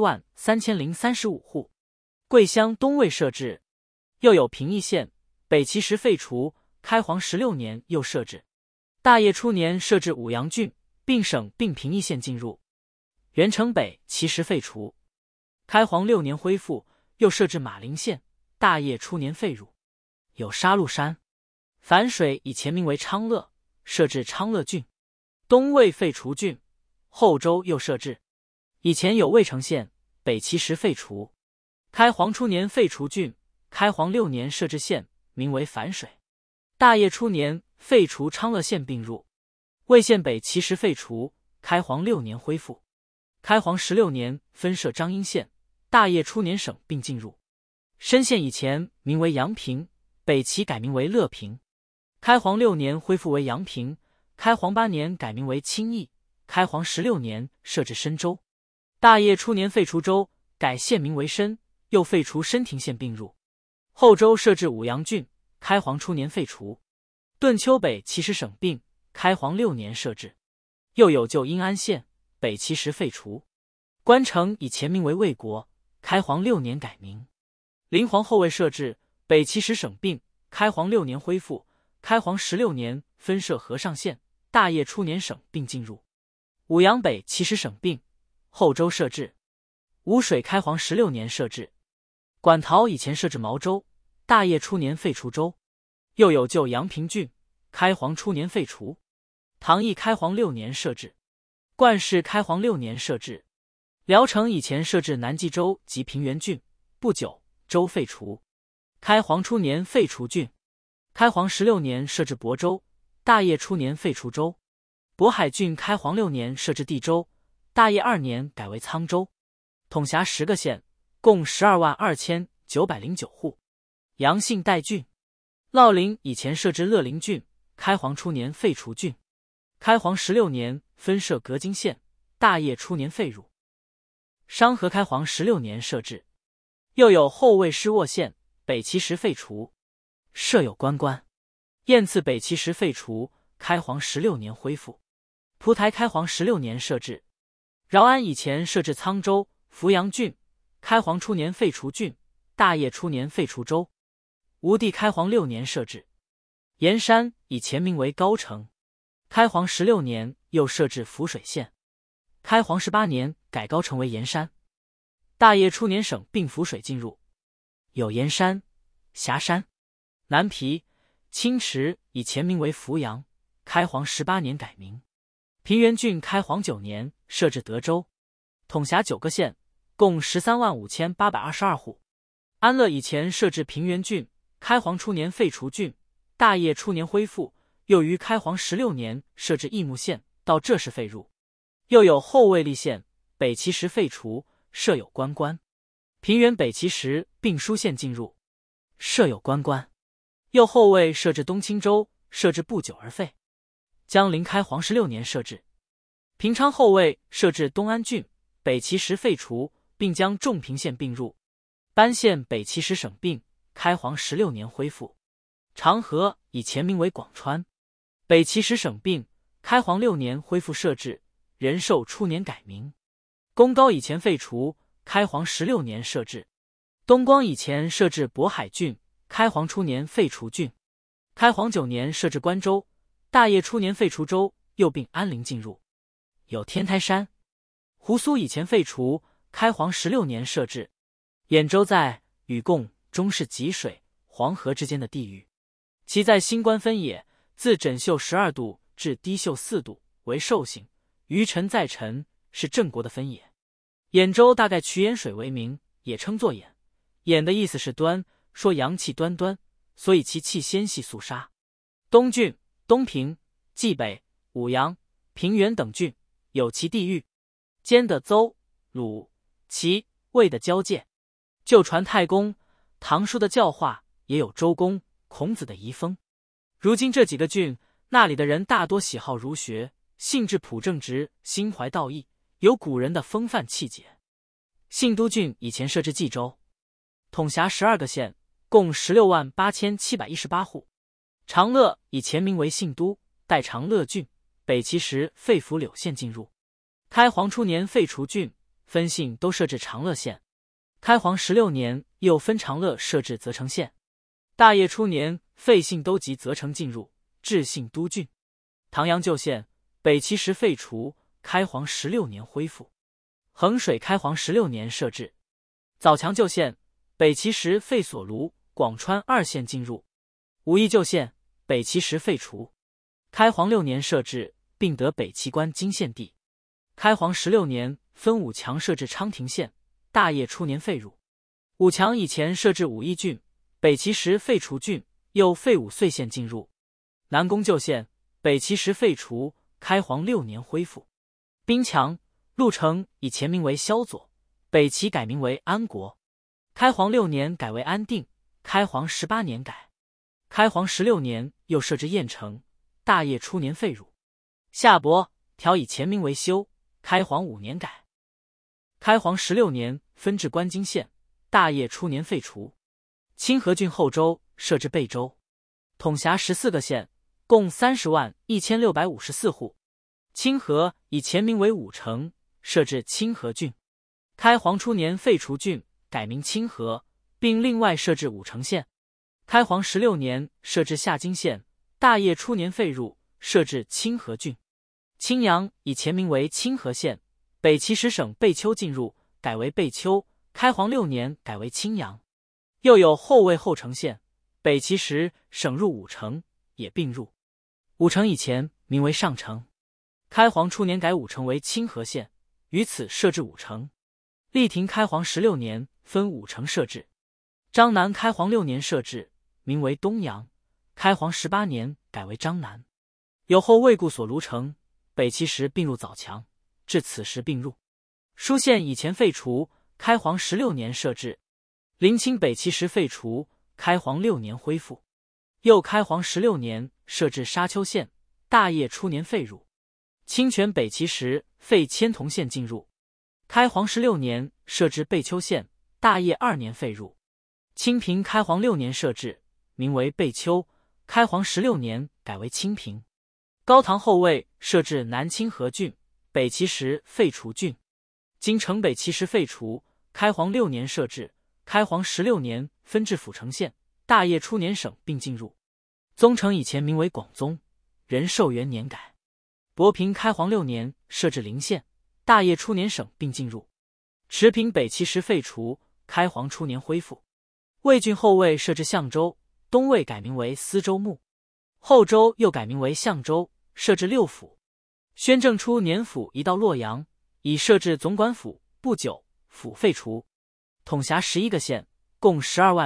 [SPEAKER 1] 213035户。桂乡东魏设置。又有平邑县，北齐时废除，开皇16年又设置。大业初年设置武阳郡，并省并平邑县进入。元城北齐时废除。开皇6年恢复，又设置马陵县，大业初年废入。有沙鹿山。樊水以前名为昌乐，设置昌乐郡。东魏废除郡，后周又设置。以前有渭城县，北齐时废除。开皇初年废除郡，开皇6年设置县，名为樊水。大业初年废除昌乐县并入。魏县北齐时废除，开皇6年恢复。开皇16年分设张阴县，大业初年省并进入。申县以前名为阳平，北齐改名为乐平。开皇6年恢复为阳平，开皇8年改名为清邑，开皇16年设置申州。大业初年废除州，改县名为申，又废除申亭县并入。后周设置武阳郡，开皇初年废除。顿丘北齐时省并，开皇6年设置。又有旧阴安县，北齐时废除。关城以前名为魏国，开皇6年改名。临皇后魏设置，北齐时省并，开皇6年恢复。开皇16年分设和尚县，大业初年省并进入。武阳北齐时省并，后周设置。吴水开皇16年设置。馆陶以前设置毛州，大业初年废除州。又有旧阳平郡，开皇初年废除。唐邑开皇6年设置。冠氏开皇6年设置。聊城以前设置南冀州及平原郡，不久州废除。开皇初年废除郡。开皇16年设置亳州，大业初年废除州。渤海郡开皇6年设置地州，大业2年改为沧州，统辖10个县，共122909户。阳信代郡。乐陵以前设置乐陵郡，开皇初年废除郡。开皇16年分设隔津县，大业初年废入。商河开皇16年设置。又有后魏失沃县，北齐时废除。设有关。燕次北齐时废除，开皇16年恢复。蒲台开皇16年设置。饶安以前设置沧州、扶阳郡，开皇初年废除郡，大业初年废除州。吴地开皇6年设置。盐山以前名为高城，开皇16年又设置涪水县，开皇18年改高城为盐山。大业初年省并涪水进入。有盐山、峡山。南皮、青池以前名为扶阳，开皇18年改名。平原郡开皇9年设置德州，统辖9个县，共135822户。安乐以前设置平原郡，开皇初年废除郡，大业初年恢复，又于开皇16年设置义木县，到这时废入。又有后魏立县，北齐时废除，设有关。平原北齐时并书县进入，设有关。又后魏设置东青州，设置不久而废。江陵开皇16年设置。 平昌后魏设置东安郡，北齐时废除，并将仲平县并入。班县北齐时省并，开皇16年恢复。长河以前名为广川，北齐时省并，开皇6年恢复设置，仁寿初年改名。宫高以前废除，开皇16年设置。东光以前设置渤海郡，开皇初年废除郡。开皇9年设置关州，大业初年废除州，又并安陵进入。有天台山。胡苏以前废除，开皇16年设置。兖州在与贡中是济水、黄河之间的地域，其在新关分野，自枕袖12度至低袖4度为寿星，余陈在陈是郑国的分野。兖州大概取兖水为名，也称作兖。兖的意思是端，说阳气端端，所以其气纤细肃杀。东郡、东平、冀北、武阳、平原等郡有其地域，兼的邹、鲁、齐、魏的交界。就传太公、唐书的教化，也有周公、孔子的遗风。如今这几个郡，那里的人大多喜好儒学，性质朴正直，心怀道义，有古人的风范气节。信都郡以前设置冀州，统辖12个县，共168718户。长乐以前名为信都，代长乐郡，北齐时废府柳县进入。开皇初年废除郡，分信都设置长乐县。开皇16年又分长乐设置则城县。大业初年废信都及则城进入，置信都郡。唐阳旧县，北齐时废除，开皇16年恢复。衡水开皇16年设置。枣强旧县，北齐时废所卢、广川2县进入。武义旧县，北齐时废除。开皇6年设置，并得北齐关金县地。开皇16年分武强设置昌亭县，大业初年废入。武强以前设置武义郡，北齐时废除郡，又废武遂县进入。南宫旧县，北齐时废除，开皇6年恢复。滨强、鹿城以前名为萧左，北齐改名为安国。开皇6年改为安定，开皇18年改。开皇16年又设置郾城，大业初年废入。夏伯、条以前名为修，开皇5年改。开皇16年分至关津县，大业初年废除。清河郡后州设置贝州，统辖14个县，共301654户。清河以前名为武城，设置清河郡。开皇初年废除郡，改名清河，并另外设置武城县。开皇16年设置下京县，大业初年废入，设置清河郡。青阳以前名为清河县，北齐时省贝丘进入，改为贝丘，开皇6年改为青阳。又有后魏后城县，北齐时省入武城，也并入。武城以前名为上城，开皇初年改武城为清河县，于此设置武城。丽亭开皇16年分武城设置。张南开皇6年设置，名为东阳，开皇18年改为张南。有后魏故所卢城，北齐时并入枣强，至此时并入。舒县以前废除，开皇16年设置。临清北齐时废除，开皇6年恢复。又开皇16年设置沙丘县，大业初年废入。清泉北齐时废千桐县进入。开皇16年设置贝丘县，大业2年废入。清平开皇6年设置，名为贝丘，开皇16年改为清平。高唐后魏设置南清河郡，北齐时废除郡。今城北齐时废除，开皇6年设置，开皇16年分至府城县，大业初年省并进入。宗城以前名为广宗，仁寿元年改。博平开皇6年设置临县，大业初年省并进入。池平北齐时废除，开皇初年恢复。魏郡后魏设置象州，东魏改名为司州牧，后州又改名为象州，设置6府。宣政初年府移到洛阳，以设置总管府，不久府废除，统辖11个县，共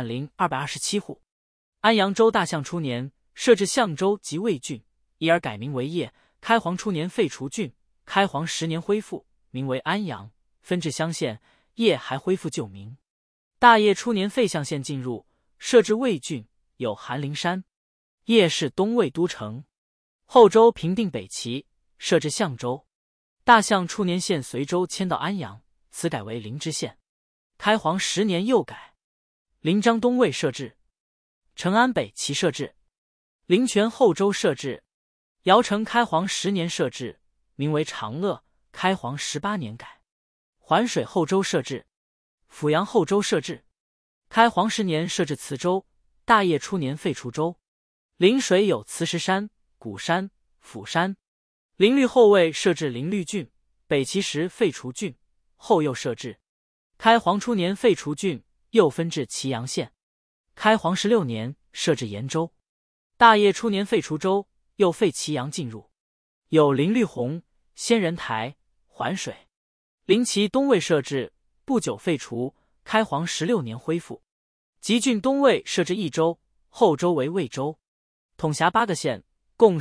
[SPEAKER 1] 120227户。安阳州大象初年设置象州及魏郡，因而改名为邺，开皇初年废除郡，开皇10年恢复，名为安阳，分至乡县，邺还恢复旧名。大业初年废象县进入，设置魏郡，有韩陵山。邺是东魏都城。后周平定北齐，设置象州。 大象初年县随州迁到安阳，此改为临知县。开皇10年又改，临漳东卫设置，成安北齐设置，临泉后州设置。姚城开皇10年设置，名为长乐。开皇18年改。环水后州设置，阜阳后州设置。开皇10年设置磁州。大业初年废除州。临水有磁石山、鼓山、釜山。临绿后卫设置临绿郡，北齐时废除郡，后又设置。开皇初年废除郡，又分至祁阳县。开皇16年设置延州。大业初年废除州，又废祁阳进入。有临绿洪、仙人台、环水。临齐东卫设置，不久废除。开皇16年恢复。集郡东卫设置益州，后州为魏州，统辖8个县，共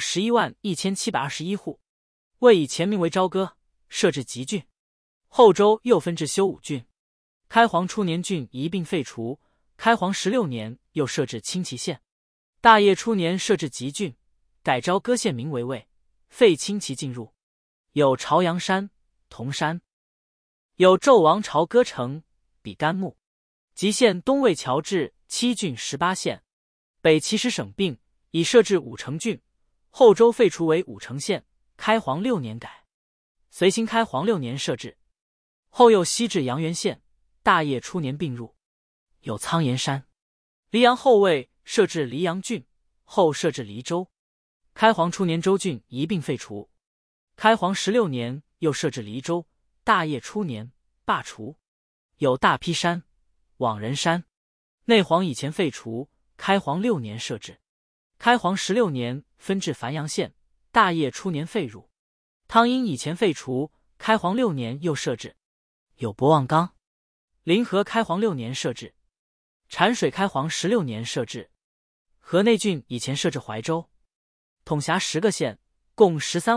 [SPEAKER 1] 111721户。魏以前名为朝歌，设置集郡。后州又分至修武郡。开皇初年郡一并废除。开皇16年又设置清祁县。大业初年设置集郡，改朝歌县名为魏，废清祁进入。有朝阳山、铜山。有纣王朝歌城、比干木。集县东魏侨置7郡18县。北齐时省并，已设置武城郡。后州废除为武城县。开皇6年改。隋兴开皇6年设置。后又西至阳原县。大业初年并入。有苍岩山。黎阳后卫设置黎阳郡，后设置黎州。开皇初年州郡一并废除。开皇16年又设置黎州。大业初年罢除。有大劈山、网人山。内黄以前废除。开皇6年设置。开皇16年分至繁阳县。大业初年废入。汤阴以前废除。开皇6年又设置。有博望冈。临河开皇6年设置。产水开皇16年设置。河内郡以前设置怀州，统辖10个县，共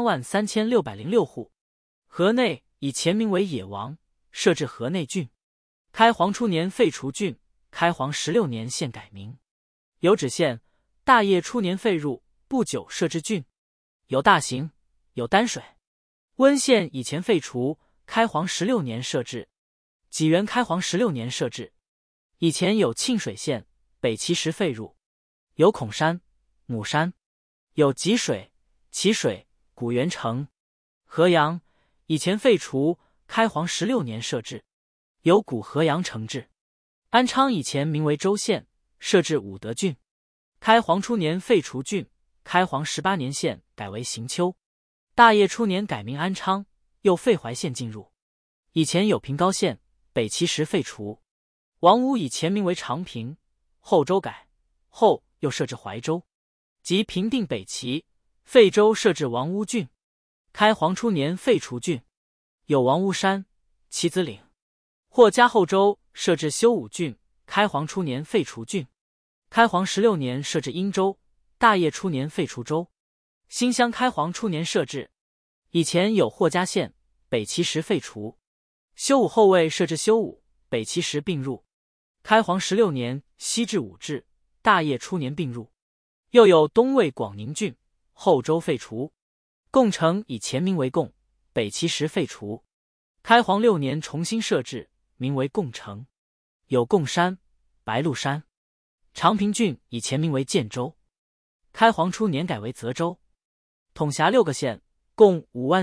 [SPEAKER 1] 133606户。河内以前名为野王，设置河内郡。开皇初年废除郡。开皇16年县改名。有芷县。大业初年废入，不久设置郡。有大行。有丹水。温县以前废除。开皇16年设置。济源开皇16年设置。以前有沁水县，北齐时废入。有孔山、母山。有吉水、祁水、古元城。河阳以前废除。开皇16年设置。有古河阳城制。安昌以前名为州县，设置武德郡。开皇初年废除郡。开皇18年县改为行丘。大业初年改名安昌，又废淮县进入。以前有平高县，北齐时废除。王屋以前名为长平，后州改，后又设置怀州。即平定北齐，废州设置王屋郡。开皇初年废除郡。有王屋山、棋子岭。或加后州设置修武郡。开皇初年废除郡。开皇16年设置殷州。大业初年废除州。新乡开皇初年设置。以前有霍家县，北齐时废除。修武后卫设置修武，北齐时并入。开皇16年西至武治。大业初年并入。又有东魏广宁郡，后州废除。贡城以前名为贡，北齐时废除。开皇6年重新设置，名为贡城。有贡山、白鹿山。长平郡以前名为建州。开皇初年改为泽州。统辖6个县，共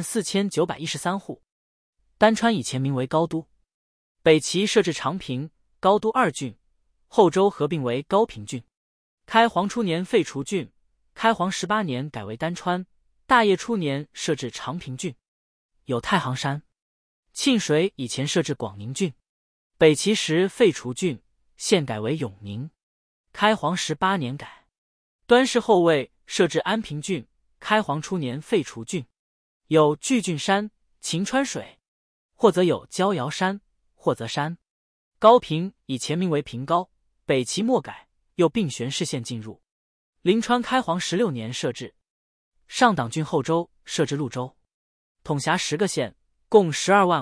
[SPEAKER 1] 54913户。丹川以前名为高都。北齐设置长平、高都2郡，后州合并为高平郡。开皇初年废除郡。开皇18年改为丹川。大业初年设置长平郡。有太行山。沁水以前设置广宁郡。北齐时废除郡，县改为永宁。开皇18年改。端氏后卫设置安平郡。开皇初年废除郡。有巨郡山、秦川水。或则有焦瑶山、或则山。高平以前名为平高，北齐末改，又并玄氏县进入。临川开皇16年设置。上党郡后州设置潞州，统辖10个县，共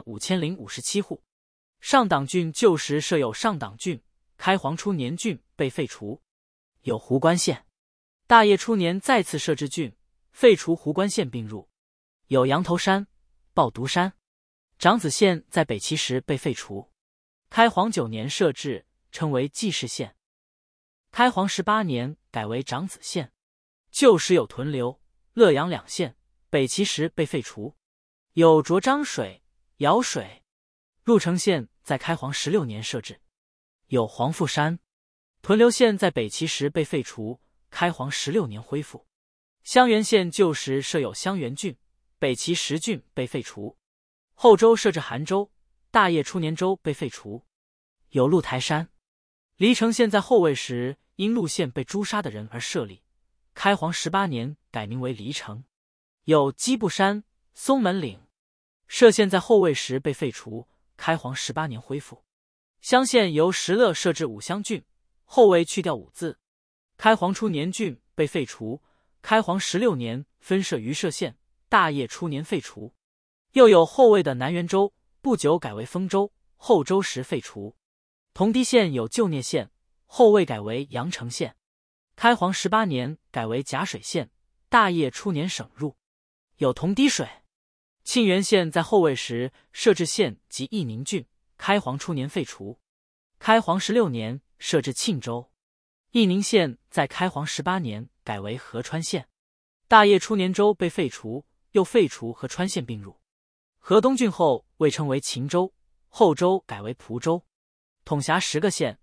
[SPEAKER 1] 125057户。上党郡旧时设有上党郡，开皇初年郡被废除。有壶关县。大业初年再次设置郡，废除壶关县并入。有羊头山、 报独山。长子县在北齐时被废除。开皇9年设置，称为济世县。开皇18年改为长子县。旧时有屯留、乐阳2县，北齐时被废除。有涿漳水、尧水。入城县在开皇16年设置。有黄富山。屯留县在北齐时被废除，开皇16年恢复。襄垣县旧时设有襄垣郡，北齐10郡被废除。后周设置韩州，大业初年州被废除。有鹿台山。黎城县在后魏时因陆县被诛杀的人而设立，开皇18年改名为黎城。有基布山、松门岭。歙县在后魏时被废除，开皇18年恢复。襄县由石勒设置武襄郡，后魏去掉武字。开皇初年郡被废除，开皇16年分设于歙县，大业初年废除。又有后魏的南元州，不久改为丰州，后周时废除。同堤县有旧聂县，后魏改为阳城县。开皇18年改为甲水县，大业初年省入。有同堤水。沁源县在后魏时设置县及义宁郡，开皇初年废除。开皇16年设置沁州。义宁县在开皇18年改为合川县。大业初年州被废除，又废除和川县并入。河东郡后未称为秦州，后州改为蒲州。统辖10个县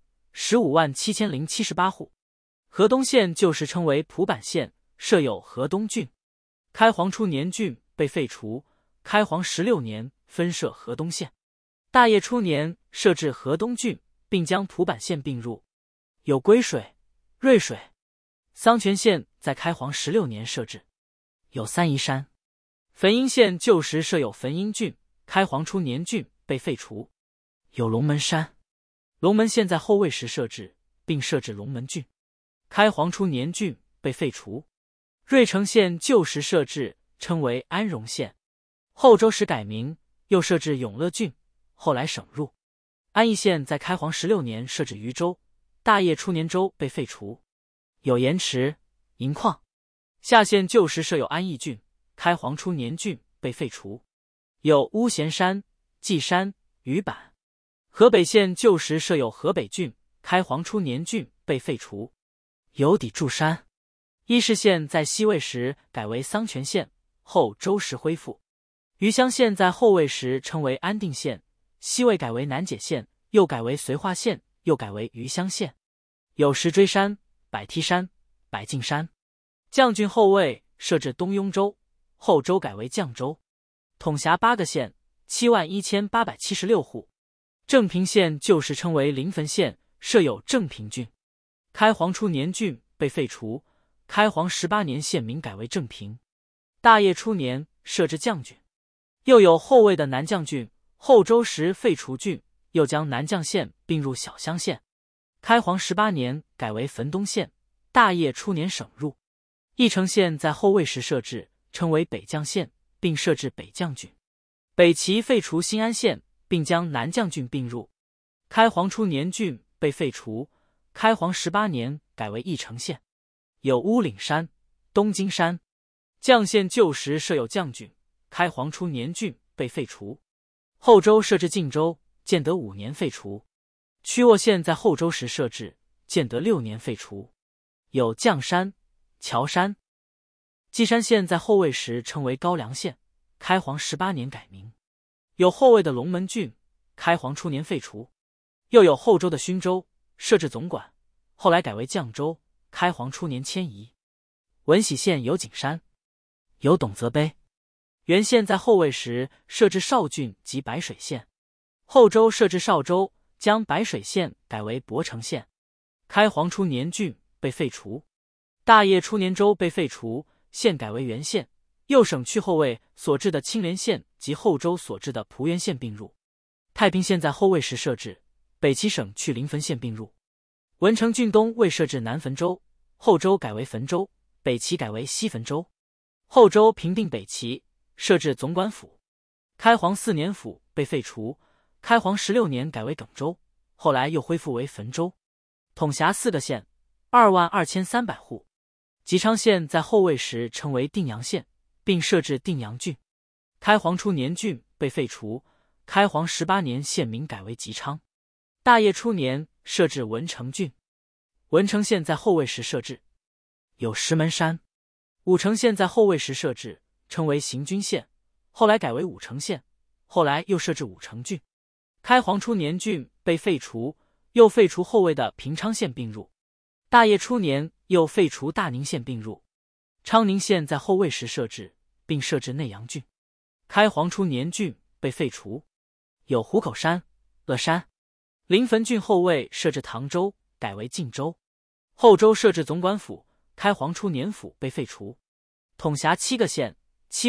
[SPEAKER 1] ，157078户。河东县旧时称为蒲坂县，设有河东郡。开皇初年郡被废除，开皇16年分设河东县。大业初年设置河东郡，并将蒲坂县并入。有归水、瑞水。桑泉县在开皇16年设置。有三宜山。汾阴县旧时设有汾阴郡，开皇初年郡被废除。有龙门山。龙门县在后魏时设置，并设置龙门郡。开皇初年郡被废除。芮城县旧时设置，称为安荣县。后周时改名，又设置永乐郡，后来省入。安邑县在开皇16年设置渝州，大业初年州被废除。有盐池、银矿。夏县旧时设有安邑郡，开皇初年郡被废除。有巫咸山、稷山、鱼板。河北县旧时设有河北郡，开皇初年郡被废除。有砥柱山。伊势县在西魏时改为桑泉县，后周时恢复。余乡县在后魏时称为安定县，西魏改为南解县，又改为绥化县，又改为余乡县。有石锥山、百梯山、百径山。绛郡后魏设置东雍州，后周改为绛州。统辖8个县，71876户。正平县旧时称为临汾县，设有正平郡。开皇初年郡被废除，开皇18年县名改为正平。大业初年设置绛郡。又有后魏的南绛郡，后周时废除郡，又将南绛县并入小乡县。开皇18年改为汾东县，大业初年省入。义城县在后魏时设置，称为北绛县，并设置北绛郡。北齐废除新安县，并将南绛郡并入。开皇初年郡被废除，开皇18年改为义城县。有乌岭山、东京山。绛县旧时设有绛郡，开皇初年郡被废除。后周设置晋州，建德5年废除。曲沃县在后周时设置，建德6年废除。有绛山、乔山。稷山县在后魏时称为高梁县，开皇18年改名。有后魏的龙门郡，开皇初年废除。又有后周的勋州，设置总管，后来改为绛州，开皇初年迁移。闻喜县有景山。有董泽碑。原县在后魏时设置邵郡及白水县，后周设置邵州，将白水县改为博城县。开皇初年郡被废除。大业初年州被废除，县改为原县，又省去后魏所置的青莲县及后周所置的蒲原县并入。太平县在后魏时设置，北齐省去临汾县并入。文成郡东未设置南汾州，后周改为汾州，北齐改为西汾州。后周平定北齐，设置总管府。开皇4年府被废除，开皇16年改为耿州，后来又恢复为汾州。统辖4个县，22300户。吉昌县在后魏时称为定阳县，并设置定阳郡。 开皇初年郡被废除，开皇18年县名改为吉昌。大业初年设置文成郡。文成县在后魏时设置，有石门山。武城县在后魏时设置，称为行军县，后来改为武城县，后来又设置武城郡。开皇初年郡被废除，又废除后魏的平昌县并入。大业初年又废除大宁县并入。昌宁县在后魏时设置，并设置内阳郡。开皇初年郡被废除，有虎口山、乐山。临汾郡后魏设置唐州，改为晋州。后州设置总管府，开皇初年府被废除，统辖7个县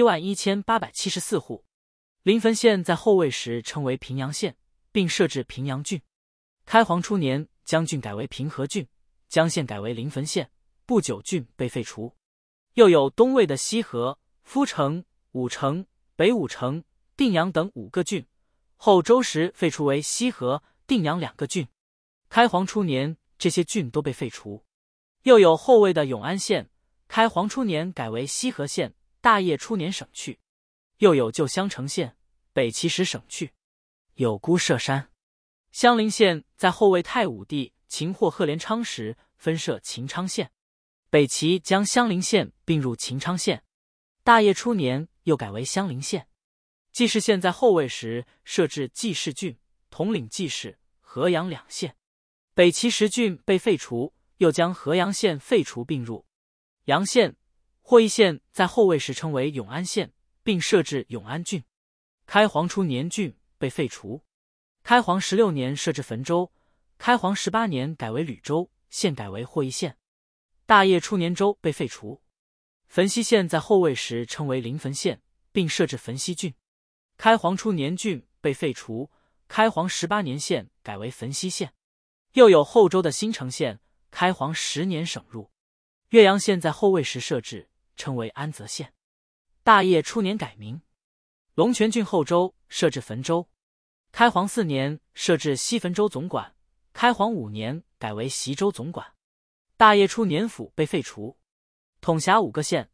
[SPEAKER 1] ，71874户。临汾县在后魏时称为平阳县，并设置平阳郡。开皇初年，江郡改为平和郡，江县改为临汾县，不久郡被废除。又有东魏的西河、夫城、武城、北武城、定阳等5个郡，后周时废除为西河、定阳2个郡。开皇初年，这些郡都被废除。又有后魏的永安县，开皇初年改为西河县，大业初年省去。又有旧襄城县，北齐时省去。有姑射山。襄陵县在后魏太武帝擒获贺连昌时分设秦昌县，北齐将襄陵县并入秦昌县。大业初年又改为襄陵县。济世县在后魏时设置济世郡，统领济世、河阳2县。北齐时郡被废除，又将河阳县废除并入。阳县、霍邑县在后魏时称为永安县，并设置永安郡。开皇初年郡被废除。开皇16年设置汾州，开皇18年改为吕州，县改为霍邑县。大业初年州被废除。汾西县在后魏时称为临汾县，并设置汾西郡。开皇初年郡被废除，开皇18年县改为汾西县。又有后周的新城县，开皇10年省入。岳阳县在后魏时设置，称为安泽县。大业初年改名。龙泉郡后周设置汾州。开皇4年设置西汾州总管，开皇5年改为习州总管。大业初年府被废除，统辖5个县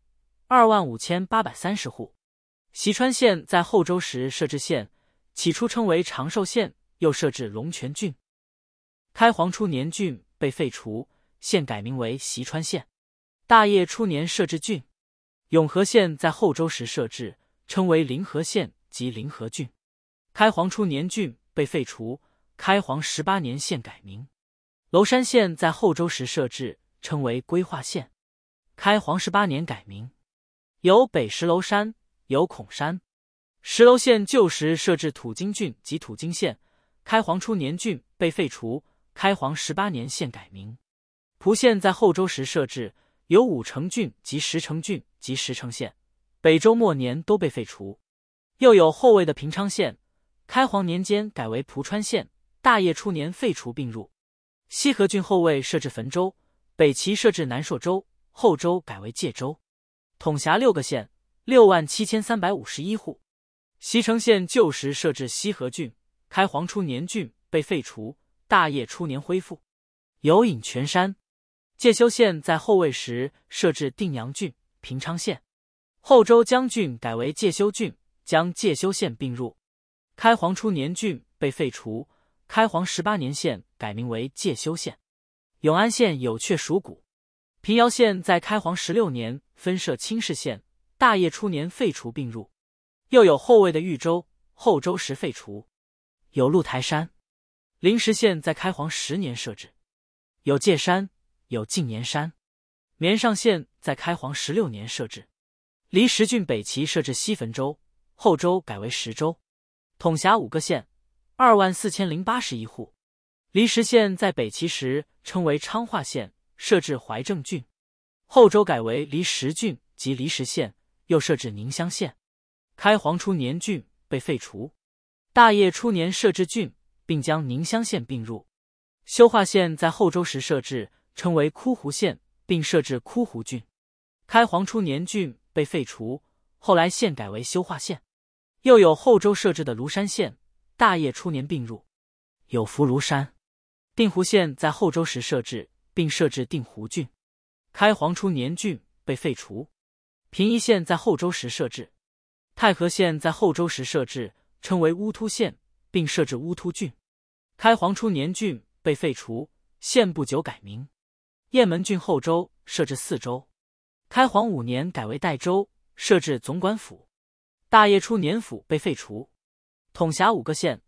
[SPEAKER 1] ，25830户。习川县在后周时设置县，起初称为长寿县，又设置龙泉郡。开皇初年郡被废除，县改名为习川县。大业初年设置郡。永和县在后周时设置，称为临河县及临河郡。开皇初年郡被废除，开皇18年县改名。娄山县在后周时设置，称为归化县。开皇18年改名。有北石楼山，有孔山。石楼县旧时设置土津郡及土津县，开皇初年郡被废除，开皇18年县改名。蒲县在后周时设置，有武城郡及石城郡及石城县，北周末年都被废除。又有后魏的平昌县，开皇年间改为蒲川县，大业初年废除并入。西河郡后魏设置汾州，北齐设置南朔州，后周改为界州，统辖6个县，67351户。西城县旧时设置西河郡，开皇初年郡被废除，大业初年恢复。有饮泉山。介休县在后魏时设置定阳郡、平昌县，后周将郡改为介休郡，将介休县并入。开皇初年郡被废除，开皇18年县改名为介休县。永安县有阙属谷。平遥县在开皇16年分设清市县，大业初年废除并入。又有后魏的豫州，后周时废除。有鹿台山。临石县在开皇10年设置。有界山，有晋年山。绵上县在开皇16年设置。离石郡北齐设置西汾州，后周改为石州，统辖5个县，24081户。离石县在北齐时称为昌化县，设置怀政郡，后周改为离石郡及离石县，又设置宁乡县。开皇初年郡被废除。大业初年设置郡，并将宁乡县并入。修化县在后周时设置，称为枯湖县，并设置枯湖郡。开皇初年郡被废除，后来县改为修化县。又有后周设置的庐山县，大业初年并入。有福庐山。定湖县在后周时设置，并设置定湖郡。开皇初年郡被废除。平邑县在后周时设置。 太和县在后周时设置，称为乌突县，并设置乌突郡。开皇初年郡被废除，县不久改名。雁门郡后周设置4州。开皇5年改为代州，设置总管府。大业初年府被废除，统辖5个县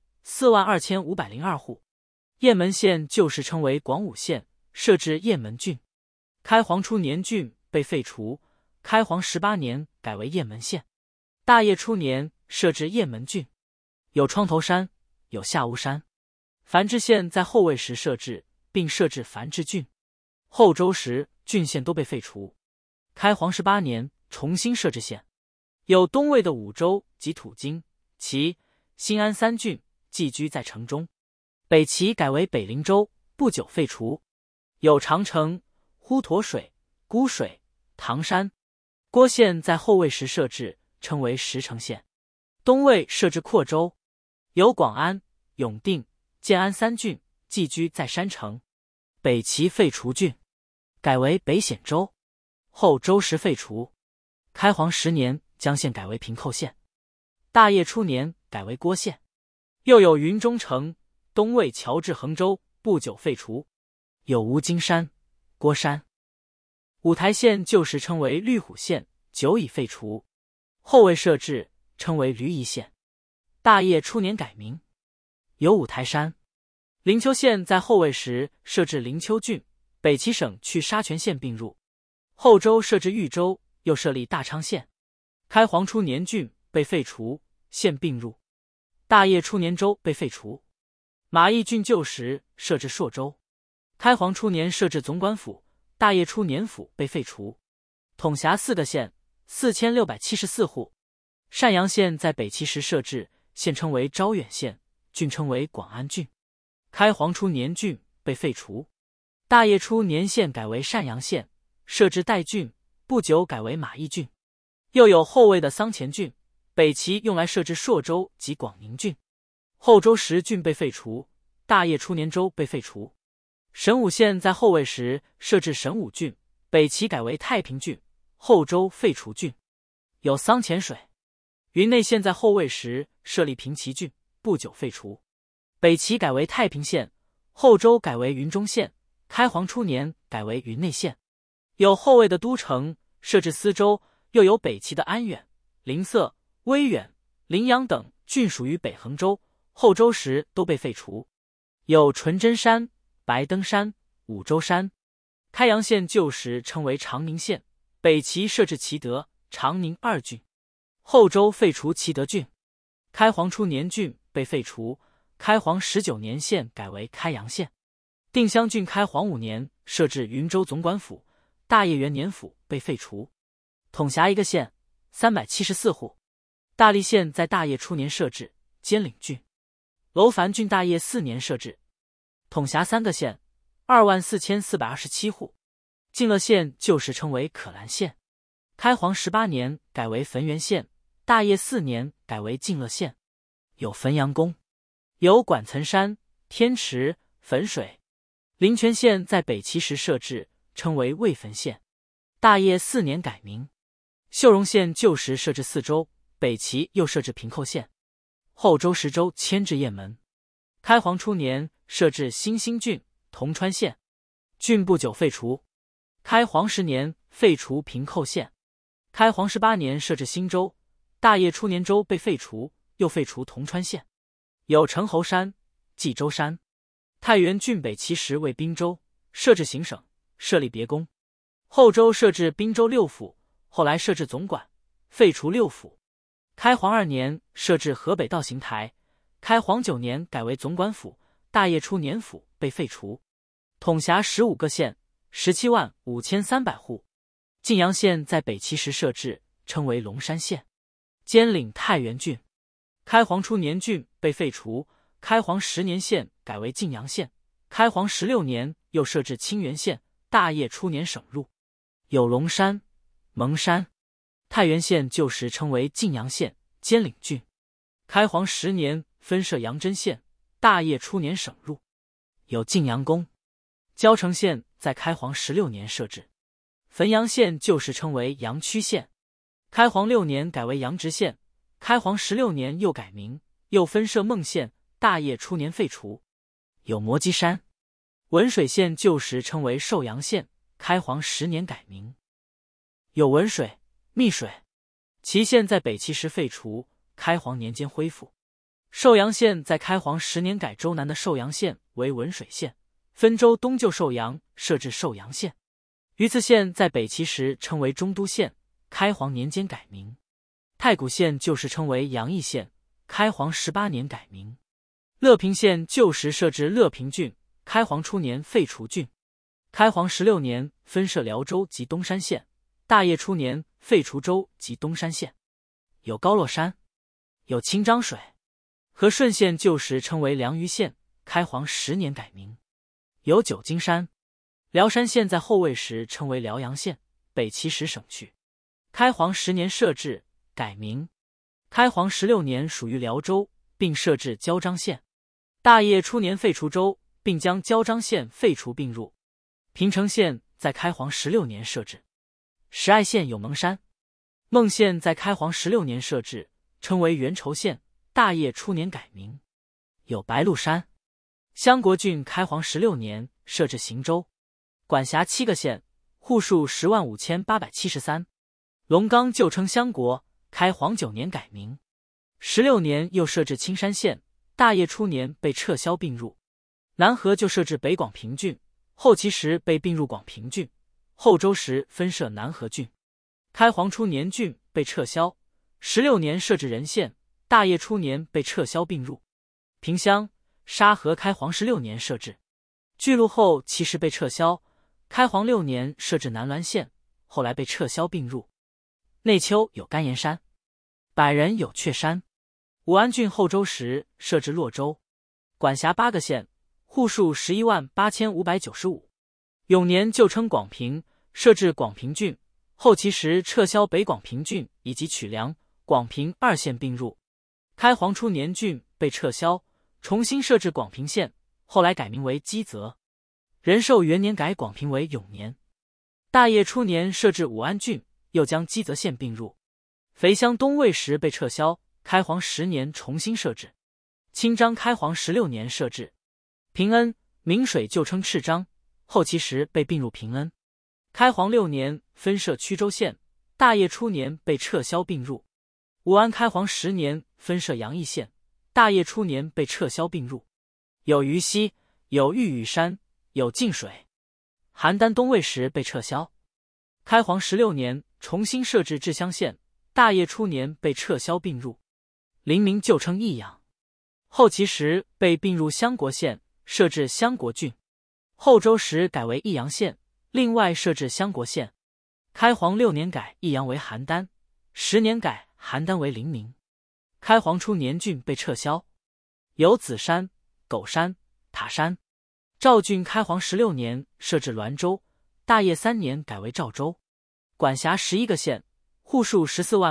[SPEAKER 1] ，42502户。雁门县旧时称为广武县，设置雁门郡。开皇初年郡被废除，开皇18年改为雁门县。大业初年设置雁门郡，有创头山，有下乌山。繁治县在后魏时设置，并设置繁治郡。后周时郡县都被废除。开皇18年重新设置县，有东魏的五州及土津、齐、新安3郡寄居在城中。北齐改为北灵州，不久废除。有长城、滹沱水、孤水、唐山。郭县在后魏时设置，称为石城县。东魏设置扩州，有广安、永定、建安3郡寄居在山城。北齐废除郡，改为北显州。后周时废除。开皇10年将县改为平寇县。大业初年改为郭县。又有云中城，东魏侨置衡州，不久废除。有吴金山、郭山。五台县旧时称为绿虎县，久已废除。后魏设置，称为驴夷县。大业初年改名。有五台山。灵丘县在后魏时设置灵丘郡，北齐省去沙泉县并入。后周设置豫州，又设立大昌县。开皇初年郡被废除，县并入。大业初年州被废除。马邑郡旧时设置朔州。开皇初年设置总管府，大业初年府被废除。统辖4个县，4674户。单阳县在北齐时设置，县称为招远县，郡称为广安郡。开皇初年郡被废除。大业初年县改为单阳县，设置代郡，不久改为马邑郡。又有后魏的桑乾郡，北齐用来设置朔州及广宁郡。后周时郡被废除，大业初年州被废除。神武县在后魏时设置神武郡，北齐改为太平郡，后周废除郡。有桑乾水。云内县在后魏时设立平齐郡，不久废除。北齐改为太平县，后周改为云中县，开皇初年改为云内县。有后魏的都城，设置司州，又有北齐的安远、临淄、威远、临阳等郡属于北衡州，后周时都被废除。有纯真山、白登山、五洲山。开阳县旧时称为长宁县，北齐设置齐德、长宁2郡，后周废除齐德郡。开皇初年郡被废除，开皇19年县改为开阳县。定襄郡开皇5年设置云州总管府，大业元年府被废除。统辖1个县，374户。大荔县在大业初年设置，兼领郡。楼烦郡大业4年设置，统辖3个县，24427户。晋乐县旧时称为可兰县。开皇18年改为汾源县，大业4年改为晋乐县。有汾阳宫。有管岑山、天池、汾水。临泉县在北齐时设置，称为渭汾县。大业4年改名。秀容县旧时设置4州，北齐又设置平寇县。后周10州迁至雁门。开皇初年设置新兴郡、铜川县，郡不久废除。开皇10年废除平寇县。开皇18年设置新州，大业初年州被废除，又废除铜川县。有城侯山、冀州山。太原郡北齐时为滨州，设置行省，设立别宫。后周设置滨州6府，后来设置总管，废除6府。开皇2年设置河北道行台，开皇9年改为总管府，大业初年府被废除。统辖15个县，175300户。晋阳县在北齐时设置，称为龙山县，兼领太原郡。开皇初年郡被废除，开皇10年县改为晋阳县，开皇16年又设置清源县，大业初年省入。有龙山、蒙山。太原县旧时称为晋阳县，兼领郡。开皇10年分设阳真县，大业初年省入。有晋阳宫。交城县在开皇16年设置。汾阳县旧时称为阳曲县，开皇6年改为阳直县， 开皇16年又改名，又分设孟县，大业初年废除。有摩基山。文水县旧时称为寿阳县，开皇10年改名。有文水、密水。其县在北齐时废除，开皇年间恢复。寿阳县在开皇10年改州南的寿阳县为文水县，分州东就寿阳，设置寿阳县。榆次县在北齐时称为中都县，开皇年间改名。太谷县旧时称为阳邑县，开皇18年改名。乐平县旧时设置乐平郡，开皇初年废除郡。开皇16年分设辽州及东山县，大业初年废除州及东山县。有高洛山。有清漳水。和顺县旧时称为良余县，开皇10年改名。有九金山。辽山县在后魏时称为辽阳县，北齐时省去。开皇10年设置，改名。开皇16年属于辽州，并设置交章县。大业初年废除州，并将交章县废除并入。平城县在开皇16年设置。石爱县有蒙山。孟县在开皇16年设置，称为元畴县，大业初年改名。有白鹿山。襄国郡开皇16年设置行州，管辖7个县，户数105873。龙冈旧称襄国，开皇9年改名。16年又设置青山县，大业初年被撤销并入。南河就设置北广平郡，后齐时被并入广平郡，后周时分设南河郡。开皇初年郡被撤销，16年设置仁县，大业初年被撤销并入。平乡、沙河开皇16年设置，巨鹿后其时被撤销，开皇6年设置南滦县，后来被撤销并入。内丘有甘岩山。百人有雀山。武安郡后周时设置洛州，管辖8个县，户数118595。永年旧称广平，设置广平郡，后其时撤销北广平郡以及曲梁、广平2县并入。开皇初年郡被撤销，重新设置广平县，后来改名为基泽。仁寿元年改广平为永年。大业初年设置武安郡，又将基泽县并入。肥乡东魏时被撤销，开皇10年重新设置。清漳开皇16年设置。平恩、明水旧称赤章，后其时被并入平恩。开皇6年分设曲州县，大业初年被撤销并入。武安开皇10年分设阳邑县，大业初年被撤销并入。有虞溪，有玉宇山，有晋水。邯郸东魏时被撤销。开皇16年重新设置至襄县，大业初年被撤销并入。临明旧称益阳，后其时被并入襄国县，设置襄国郡。后周时改为益阳县，另外设置襄国县。开皇6年改益阳为邯郸，10年改邯郸为临明。开皇初年郡被撤销。有子山、狗山、塔山。赵郡开皇16年设置滦州，大业3年改为赵州，管辖11个县，户数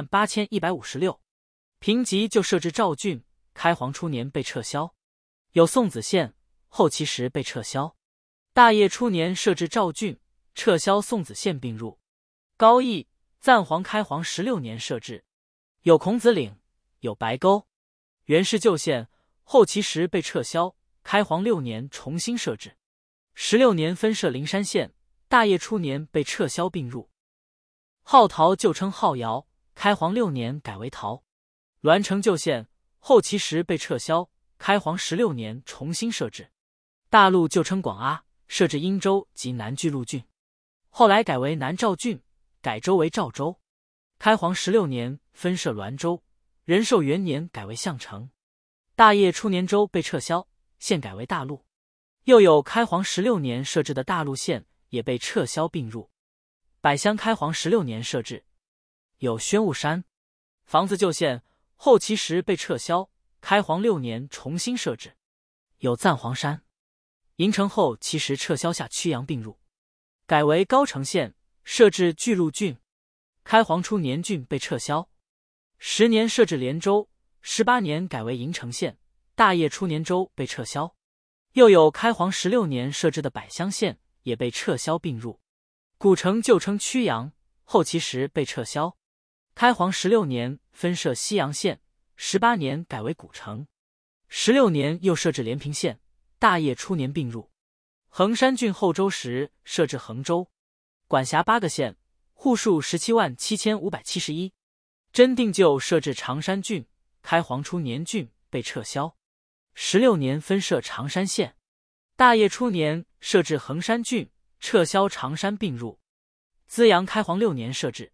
[SPEAKER 1] 148156。平吉就设置赵郡，开皇初年被撤销。有宋子县，后其时被撤销。大业初年设置赵郡，撤销宋子县并入。高邑、赞皇开皇16年设置。有孔子岭，有白沟。原是旧县，后其时被撤销，开皇6年重新设置。16年分设灵山县，大业初年被撤销并入。号陶旧称号窑，开皇6年改为陶。栾城旧县，后其时被撤销，开皇16年重新设置。大陆旧称广阿，设置殷州及南巨鹿郡，后来改为南赵郡，改州为赵州。开皇16年分设栾州，仁寿元年改为项城。大业初年州被撤销，县改为大陆。又有开皇16年设置的大陆县也被撤销并入。百乡开皇16年设置。有宣武山。房子旧县，后其时被撤销，开皇6年重新设置。有赞皇山。银城后其时撤销下曲阳并入，改为高城县，设置巨鹿郡。开皇初年郡被撤销。10年设置连州，18年改为银城县，大业初年州被撤销。又有开皇16年设置的百乡县也被撤销并入。古城旧称曲阳，后其时被撤销。 开皇16年分设西阳县，18年改为古城，16年又设置连平县，大业初年并入。衡山郡后周时设置衡州，管辖8个县，户数177571。真定就设置常山郡，开皇初年郡被撤销，16年分设常山县。大业初年设置衡山郡，撤销常山并入。资阳开皇6年设置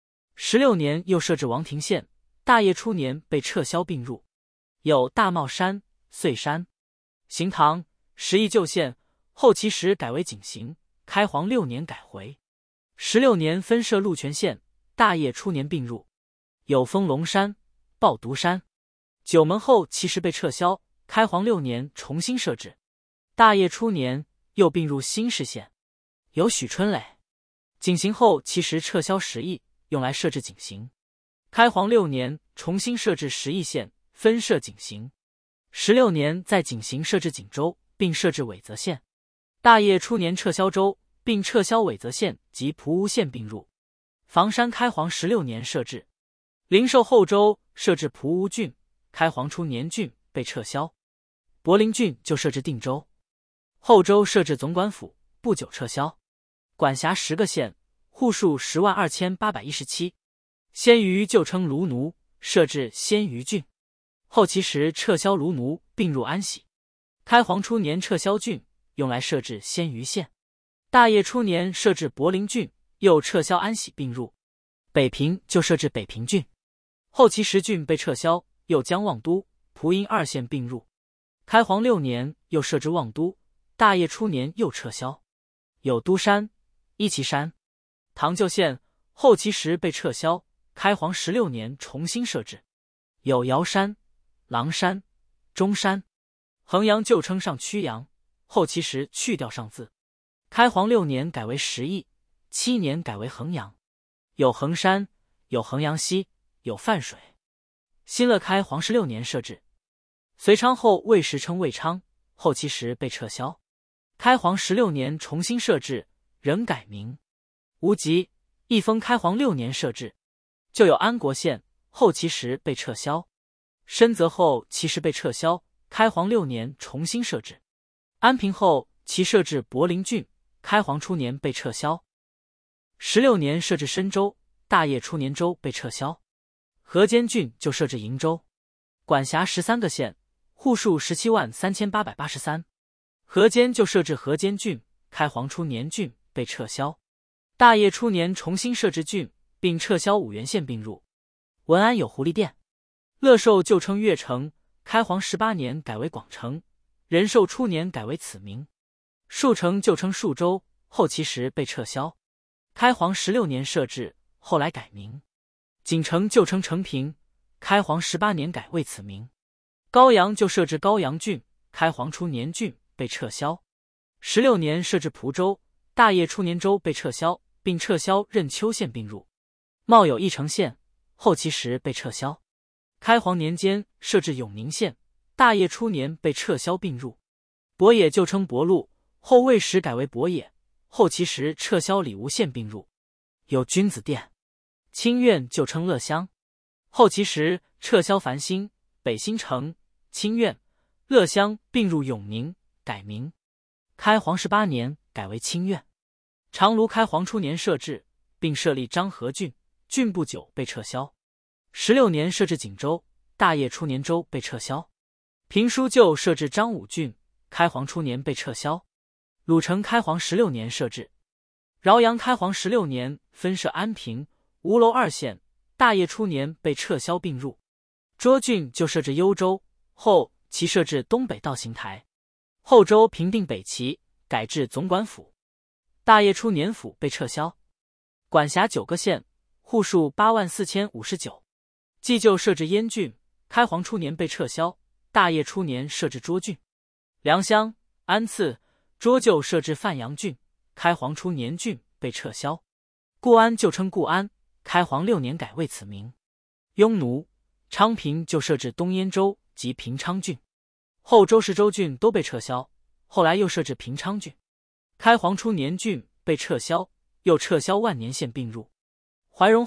[SPEAKER 1] ，16年又设置王庭县，大业初年被撤销并入。有大帽山、遂山。行唐十邑旧县，后其时改为景行，开皇6年改回。16年分设鹿泉县，大业初年并入。有丰龙山、抱犊山。九门后其时被撤销，开皇6年重新设置。大业初年又并入新市县。有许春垒。景行后其时撤销10邑，用来设置景行。开皇6年重新设置10邑县，分设景行。16年在景行设置景州，并设置尾泽县。大业初年撤销州，并撤销尾泽县及蒲乌县并入。房山开皇16年设置。灵寿后州设置蒲乌郡，开皇初年郡被撤销。柏林郡就设置定州。后州设置总管府，不久撤销。管辖10个县，户数102817。鲜于旧称卢奴，设置鲜于郡。后其时撤销卢奴，并入安喜。开皇初年撤销郡，用来设置鲜于县。大业初年设置柏林郡，又撤销安喜并入。北平就设置北平郡。后其时郡被撤销，又将望都、蒲阴2县并入。开皇6年又设置望都，大业初年又撤销。有都山、伊岐山。唐旧县，后其时被撤销，开皇16年重新设置。有瑶山、狼山、中山。衡阳旧称上曲阳，后其时去掉上字。开皇6年改为10邑，7年改为衡阳。有衡山，有衡阳西，有泛水。新乐开皇16年设置。隋昌后魏时称魏昌，后其时被撤销。开皇16年重新设置，仍改名。无极一封开皇6年设置。就有安国县，后其时被撤销。深泽后其时被撤销，开皇6年重新设置。安平后其设置柏林郡，开皇初年被撤销。16年设置深州，大业初年州被撤销。河间郡就设置瀛州，管辖13个县，户数173883。河间就设置河间郡，开皇初年郡被撤销。大业初年重新设置郡，并撤销五原县并入。文安有狐狸店。乐寿旧称越城，开皇18年改为广城，仁寿初年改为此名。沭城旧称沭州，后其时被撤销。开皇16年设置，后来改名。锦城旧称成平，开皇18年改为此名。高阳就设置高阳郡，开皇初年郡被撤销。16年设置蒲州，大业初年州被撤销，并撤销任丘县并入。茂有义城县，后其时被撤销。开皇年间设置永宁县，大业初年被撤销并入。博野旧称博路，后魏时改为博野，后其时撤销里吴县并入。有君子店。清苑旧称乐乡，后其时撤销繁星、北新城、清苑、乐乡并入永宁，改名。开皇18年改为清苑。长卢开皇初年设置，并设立漳河郡，郡不久被撤销。16年设置锦州，大业初年州被撤销。平书旧设置张武郡，开皇初年被撤销。鲁城开皇16年设置。饶阳开皇16年分设安平、吴楼2县，大业初年被撤销并入。涿郡就设置幽州，后其设置东北道行台。后周平定北齐，改制总管府。大业初年府被撤销，管辖9个县，户数84059。继就设置燕郡，开皇初年被撤销，大业初年设置涿郡。良乡、安次、涿就设置范阳郡，开皇初年郡被撤销。固安就称固安，开皇6年改为此名。雍奴、昌平就设置东燕州及平昌郡。后周氏州郡都被撤销，后来又设置平昌郡。开皇初年郡被撤销，又撤销万年县并入。怀荣后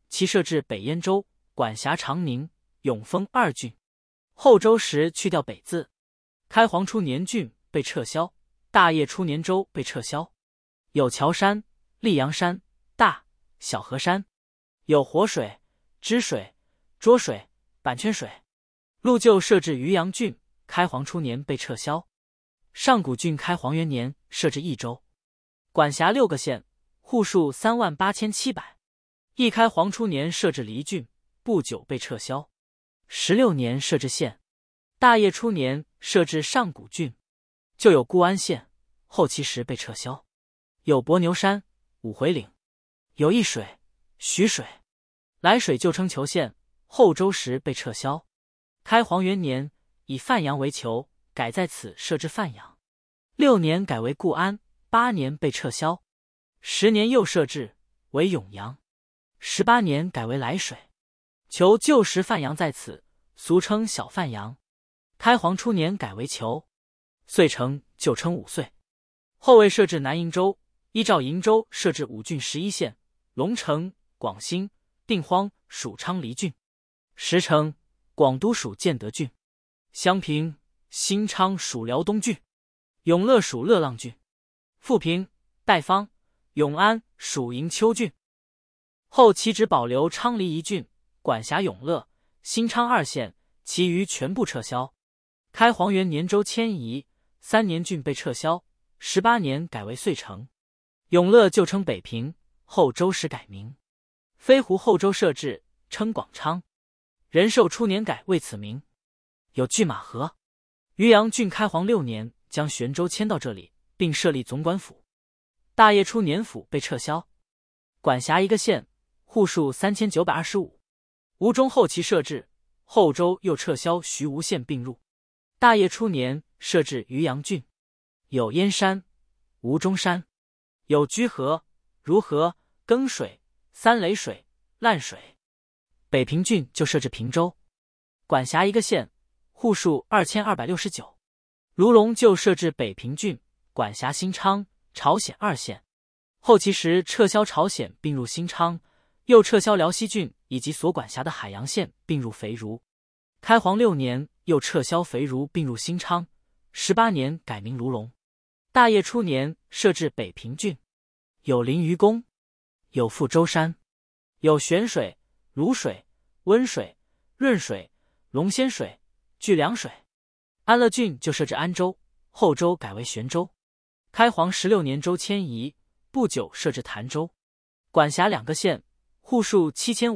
[SPEAKER 1] 其设置北燕州，管辖长宁、永丰2郡。后周时去掉北字。开皇初年郡被撤销，大业初年州被撤销。有乔山、溧阳山、大小河山，有活水、支水、涿水、板泉水。陆就设置渔阳郡，开皇初年被撤销。上古郡开皇元年设置益州，管辖6个县，户数38700。义开皇初年设置黎郡，不久被撤销。16年设置县。大业初年设置上古郡，就有固安县，后期时被撤销。有伯牛山、五回岭，有易水、徐水。涞水旧称虬县，后周时被撤销。开皇元年以范阳为虬，改在此设置范阳。6年改为固安，8年被撤销。10年又设置为永阳。18年改为涞水。虬旧时范阳在此，俗称小范阳。开皇初年改为虬。遂成旧称五岁。后为设置南瀛州，依照瀛州设置5郡11县，龙城、广兴、定荒属昌黎郡，石城、广都属建德郡，襄平、新昌属辽东郡，永乐属乐浪郡，富平、代方、永安属营丘郡。后期只保留昌黎1郡，管辖永乐、新昌2县，其余全部撤销。开皇元年州迁移，3年郡被撤销。18年改为遂城。永乐旧称北平，后周时改名。飞狐后周设置，称广昌。仁寿初年改为此名。有拒马河。渔阳郡开皇6年将玄州迁到这里，并设立总管府。大业初年府被撤销，管辖1个县，户数3925。吴中后期设置，后周又撤销徐吴县并入。大业初年设置渔阳郡，有燕山、吴中山，有居河、如河、庚水、三雷水、烂水。北平郡就设置平州，管辖1个县，户数2269。卢龙就设置北平郡，管辖新昌、朝鲜2县。后期时撤销朝鲜并入新昌，又撤销辽西郡以及所管辖的海阳县并入肥如。开皇6年又撤销肥如并入新昌，18年改名卢龙。大业初年设置北平郡，有临榆宫，有富州山，有玄水、卤水、温水、润水、龙仙水、巨凉水。安乐郡就设置安州，后周改为玄州。开皇16年州迁移，不久设置潭州，管辖2个县，户数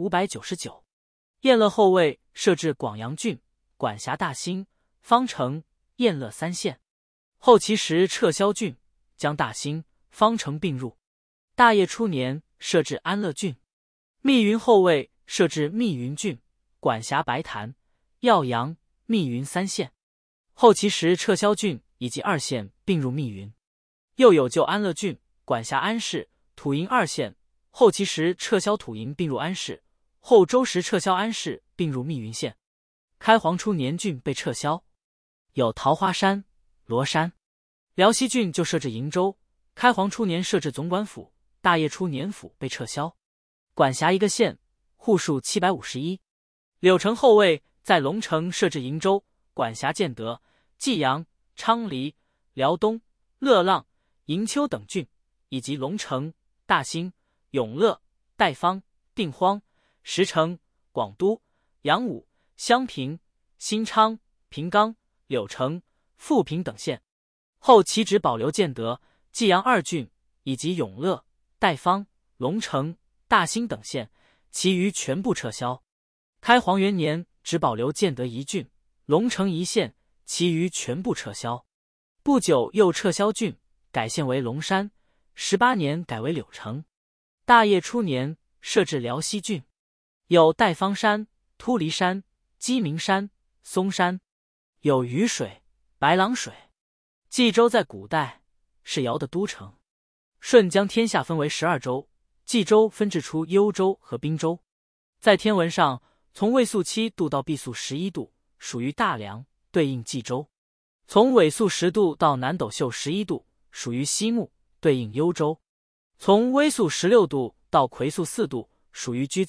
[SPEAKER 1] 7599。燕乐后位设置广阳郡，管辖大兴、方城、燕乐3县。后期时撤销郡，将大兴、方城并入。大业初年设置安乐郡。密云后位设置密云郡，管辖白潭、耀阳、密云3县。后期时撤销郡以及2县并入密云。又有旧安乐郡，管辖安市、土营2县。后期时撤销土营并入安市，后周时撤销安市并入密云县。开皇初年郡被撤销，有桃花山、罗山。辽西郡就设置营州，开皇初年设置总管府，大业初年府被撤销，管辖1个县，户数751。柳城后位在龙城设置营州，管辖建德、济阳、昌黎、辽东、乐浪、营丘等郡，以及龙城、大兴、永乐、代方、定荒、石城、广都、阳武、襄平、新昌、平冈、柳城、富平等县。后期只保留建德、济阳2郡以及永乐、代方、龙城、大兴等县，其余全部撤销。开皇元年只保留建德1郡、龙城1县，其余全部撤销。不久又撤销郡，改县为龙山，18年改为柳城。大业初年设置辽西郡，有代方山、秃梨山、鸡鸣山、松山，有雨水、白狼水。冀州在古代是尧的都城，舜将天下分为12州，冀州分治出幽州和滨州。在天文上，从未宿7度到毕宿11度属于大梁，对应冀州；从纬宿10度到南斗宿11度属于西木，对应幽州；从微宿16度到癸宿4度属于居资，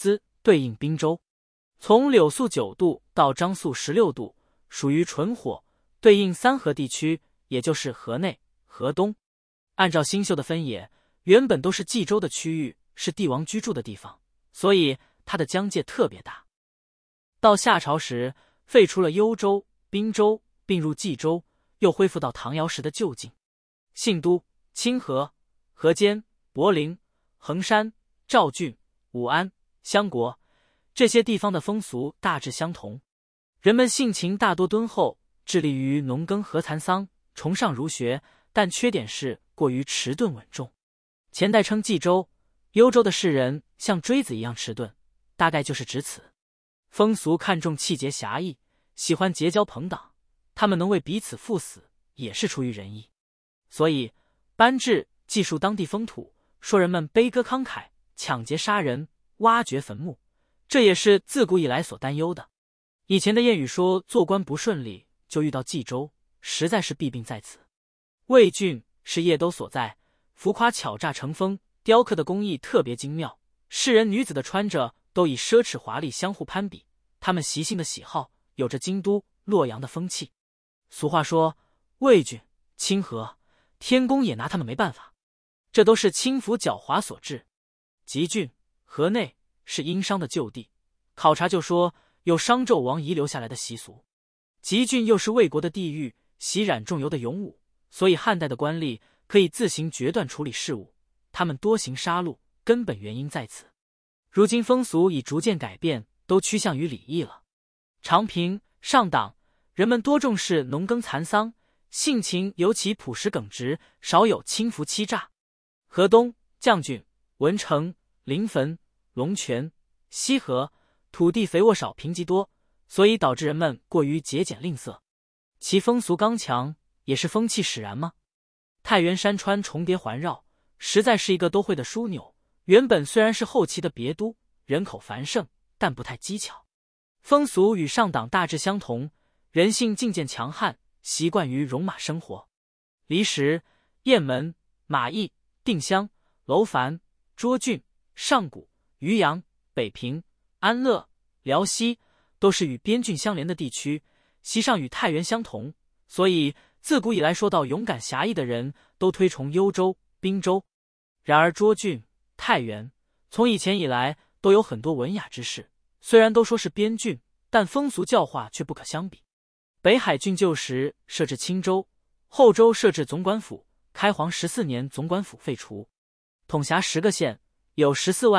[SPEAKER 1] 对应滨州。从柳宿9度到张宿16度，属于纯火，对应三河地区，也就是河内、河东。按照星宿的分野，原本都是冀州的区域，是帝王居住的地方，所以它的疆界特别大。到夏朝时，废除了幽州、滨州，并入冀州，又恢复到唐尧时的旧境。信都、清河、河间、柏林、衡山、赵郡、武安、襄国这些地方的风俗大致相同，人们性情大多敦厚，致力于农耕和蚕桑，崇尚儒学，但缺点是过于迟钝稳重。前代称冀州、幽州的士人像锥子一样迟钝，大概就是指此。风俗看重气节侠义，喜欢结交朋党，他们能为彼此赴死，也是出于仁义。所以班智记述当地风土，说人们悲歌慷慨，抢劫杀人，挖掘坟墓，这也是自古以来所担忧的。以前的谚语说做官不顺利，就遇到冀州，实在是弊病在此。魏郡是邺都所在，浮夸巧诈成风，雕刻的工艺特别精妙，士人女子的穿着都以奢侈华丽相互攀比，他们习性的喜好有着京都、洛阳的风气。俗话说魏郡、清河、天宫也拿他们没办法，这都是轻浮狡猾所致。吉郡、河内是殷商的旧地，考察就说有商纣王遗留下来的习俗。吉郡又是魏国的地域，习染重油的勇武，所以汉代的官吏可以自行决断处理事务，他们多行杀戮，根本原因在此。如今风俗已逐渐改变，都趋向于礼义了。长平、上党人们多重视农耕蚕桑，性情尤其朴实耿直，少有轻浮欺诈。河东、绛郡、文成、临汾、龙泉、西河土地肥沃少，贫瘠多，所以导致人们过于节俭吝啬。其风俗刚强，也是风气使然吗？太原山川重叠环绕，实在是一个都会的枢纽。原本虽然是后期的别都，人口繁盛，但不太机巧。风俗与上党大致相同，人性境界强悍，习惯于戎马生活。离石、雁门、马邑、定襄、楼烦、涿郡、上谷、渔阳、北平、安乐、辽西都是与边郡相连的地区，习上与太原相同，所以自古以来说到勇敢侠义的人，都推崇幽州、滨州。然而涿郡、太原从以前以来都有很多文雅之士，虽然都说是边郡，但风俗教化却不可相比。北海郡旧时设置青州，后州设置总管府，开皇14年总管府废除，统辖10个县，有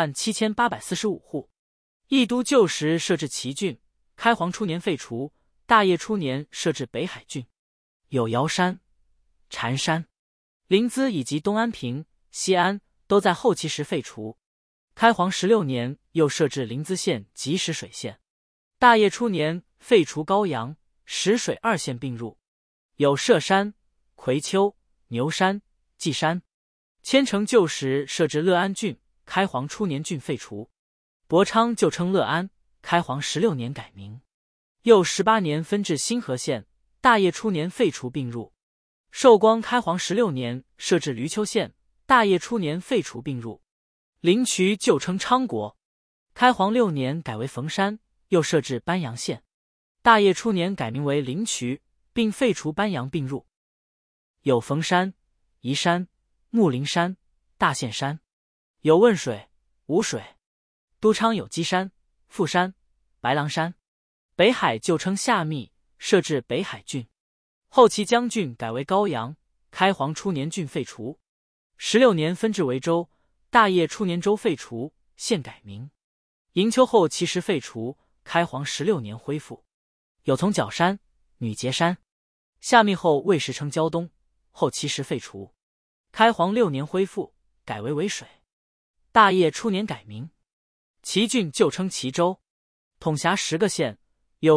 [SPEAKER 1] 147845户。义都旧时设置祁郡，开皇初年废除，大业初年设置北海郡，有瑶山、禅山、临淄以及东安平、西安都在后期时废除。开皇16年又设置临淄县及石水县。大业初年废除高阳、石水2县并入，有涉山、葵丘、牛山、稷山。千城旧时设置乐安郡，开皇初年郡废除。博昌旧称乐安，开皇16年改名。又18年分至新河县，大业初年废除并入。寿光开皇16年设置闾丘县，大业初年废除并入。临渠旧称昌国，开皇6年改为冯山，又设置班阳县，大业初年改名为临渠，并废除班阳并入。有冯山、宜山、木陵山、大县山，有汶水、吴水。都昌有基山、富山、白狼山。北海旧称下密，设置北海郡，后期将郡改为高阳，开皇初年郡废除。16年分至为州，大业初年州废除，县改名。营丘后期时废除，开皇16年恢复。有从角山、女节山。下密后魏时称胶东，后期时废除。开皇6年恢复，改为渭水。大业初年改名。祁郡旧称祁州，统辖10个县，有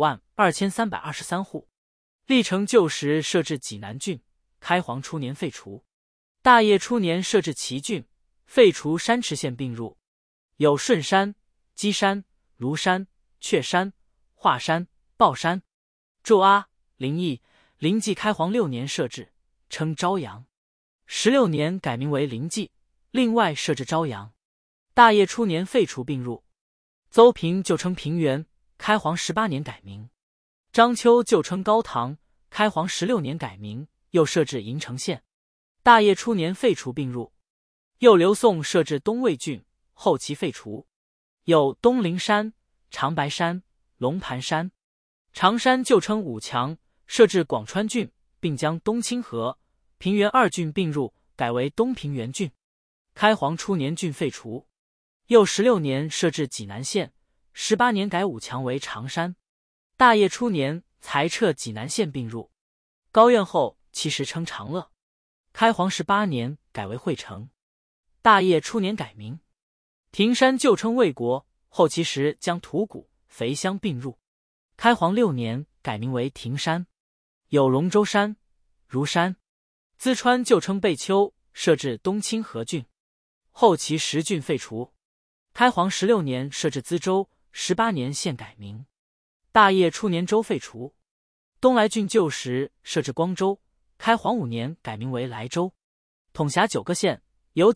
[SPEAKER 1] 152323户。历城旧时设置济南郡，开皇初年废除。大业初年设置祁郡，废除山池县并入。有顺山、基山、庐山、雀山、华山、豹山。祝阿、临邑、临济开皇6年设置，称朝阳。16年改名为临济，另外设置朝阳。大业初年废除并入。 邹平旧称平原，开皇18年改名。章丘旧称高唐，开皇16年改名，又设置鄞城县。大业初年废除并入。又刘宋设置东魏郡，后其废除。有东陵山、长白山、龙盘山。常山旧称武强，设置广川郡，并将东清河、平原2郡并入，改为东平原郡。开皇初年郡废除。又16年设置济南县，18年改武强为常山。大业初年裁撤济南县并入。高苑后其实称长乐。开皇18年改为会城。大业初年改名。亭山旧称魏国，后其实将土谷、肥乡并入。开皇6年改名为亭山。有荣州山、如山。淄川旧称贝丘，设置东清河郡，后其10郡废除。开皇16年设置淄州，18年县改名。大业初年州废除。东莱郡旧时设置光州，开皇5年改名为莱州，统辖9个县，有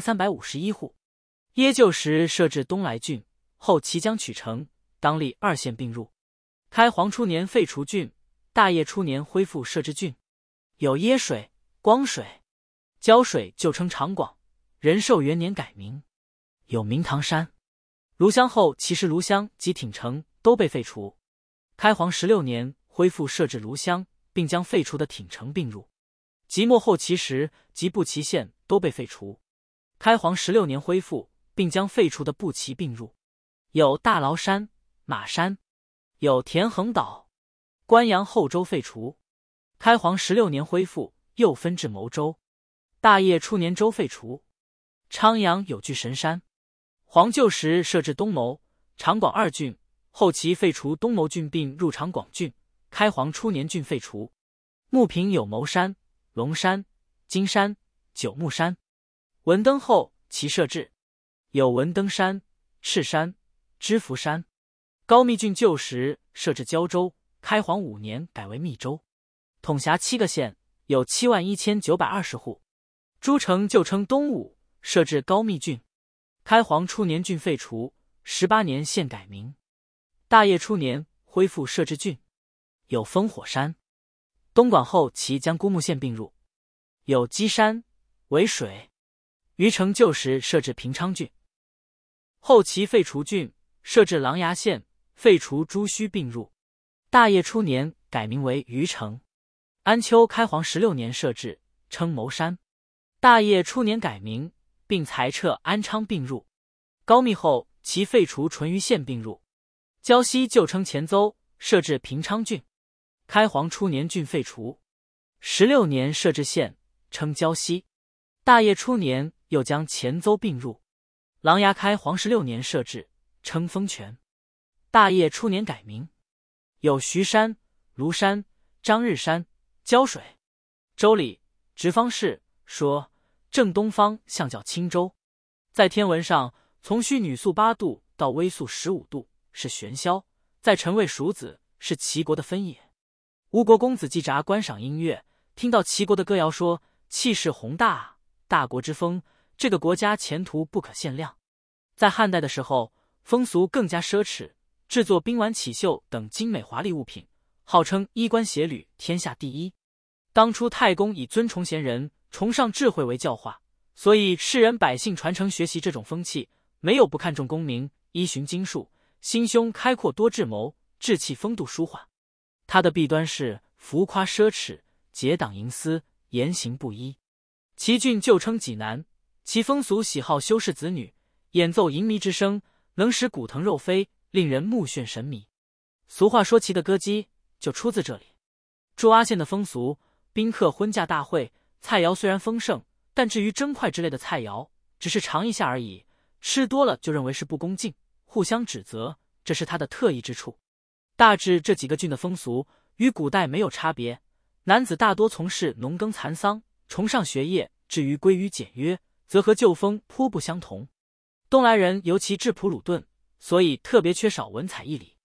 [SPEAKER 1] 90351户。耶旧时设置东莱郡，后其将取城，当立2县并入。开皇初年废除郡，大业初年恢复设置郡。有耶水、光水。胶水旧称长广，仁寿元年改名。有明堂山。庐乡后其实庐乡及挺城都被废除。开皇16年恢复设置庐乡，并将废除的挺城并入。即末后其实及步骑县都被废除。开皇16年恢复，并将废除的步骑并入。有大崂山、马山。有田横岛。关阳后州废除。开皇16年恢复，又分至牟州。大业初年州废除。昌阳有巨神山。黄旧时设置东牟、长广2郡，后其废除东牟郡并入长广郡。开皇初年郡废除。牟平有牟山、龙山、金山、九牧山。文登后其设置。有文登山、赤山、知福山。高密郡旧时设置胶州，开皇5年改为密州，统辖7个县，有71920户。诸城旧称东武，设置高密郡。开皇初年郡废除，18年县改名。大业初年恢复设置郡。有烽火山。东莞后其将孤木县并入。有基山、渭水。虞城旧时设置平昌郡，后其废除郡，设置琅琊县，废除朱须并入。大业初年改名为虞城。安丘开皇16年设置，称牟山。大业初年改名，并裁撤安昌并入。高密后其废除淳于县并入。胶西旧称前邹，设置平昌郡。开皇初年郡废除。16年设置县，称胶西。大业初年又将前邹并入。琅琊开皇16年设置，称丰泉。大业初年改名。有徐山、庐山、张日山、胶水。周礼直方士说，正东方向叫青州。在天文上，从虚女宿8度到微宿15度是玄霄，在辰未蜀子是齐国的分野。吴国公子季札观赏音乐，听到齐国的歌谣说，气势宏大啊，大国之风，这个国家前途不可限量。在汉代的时候，风俗更加奢侈，制作冰碗绮绣等精美华丽物品，号称衣冠鞋履天下第一。当初太公以尊崇贤人、崇尚智慧为教化，所以世人百姓传承学习这种风气，没有不看重功名，依循经术，心胸开阔多智谋，志气风度舒缓。它的弊端是浮夸奢侈，结党营私，言行不一。齐郡旧称济南，其风俗喜好修饰子女，演奏淫靡之声，能使骨腾肉飞，令人目眩神迷。俗话说齐的歌姬就出自这里。驻阿县的风俗，宾客婚嫁大会，菜肴虽然丰盛，但至于蒸快之类的菜肴，只是尝一下而已，吃多了就认为是不恭敬，互相指责，这是它的特异之处。大致这几个郡的风俗与古代没有差别，男子大多从事农耕蚕桑，崇尚学业，至于归于简约，则和旧风颇不相同。东来人尤其质朴鲁钝，所以特别缺少文采义理。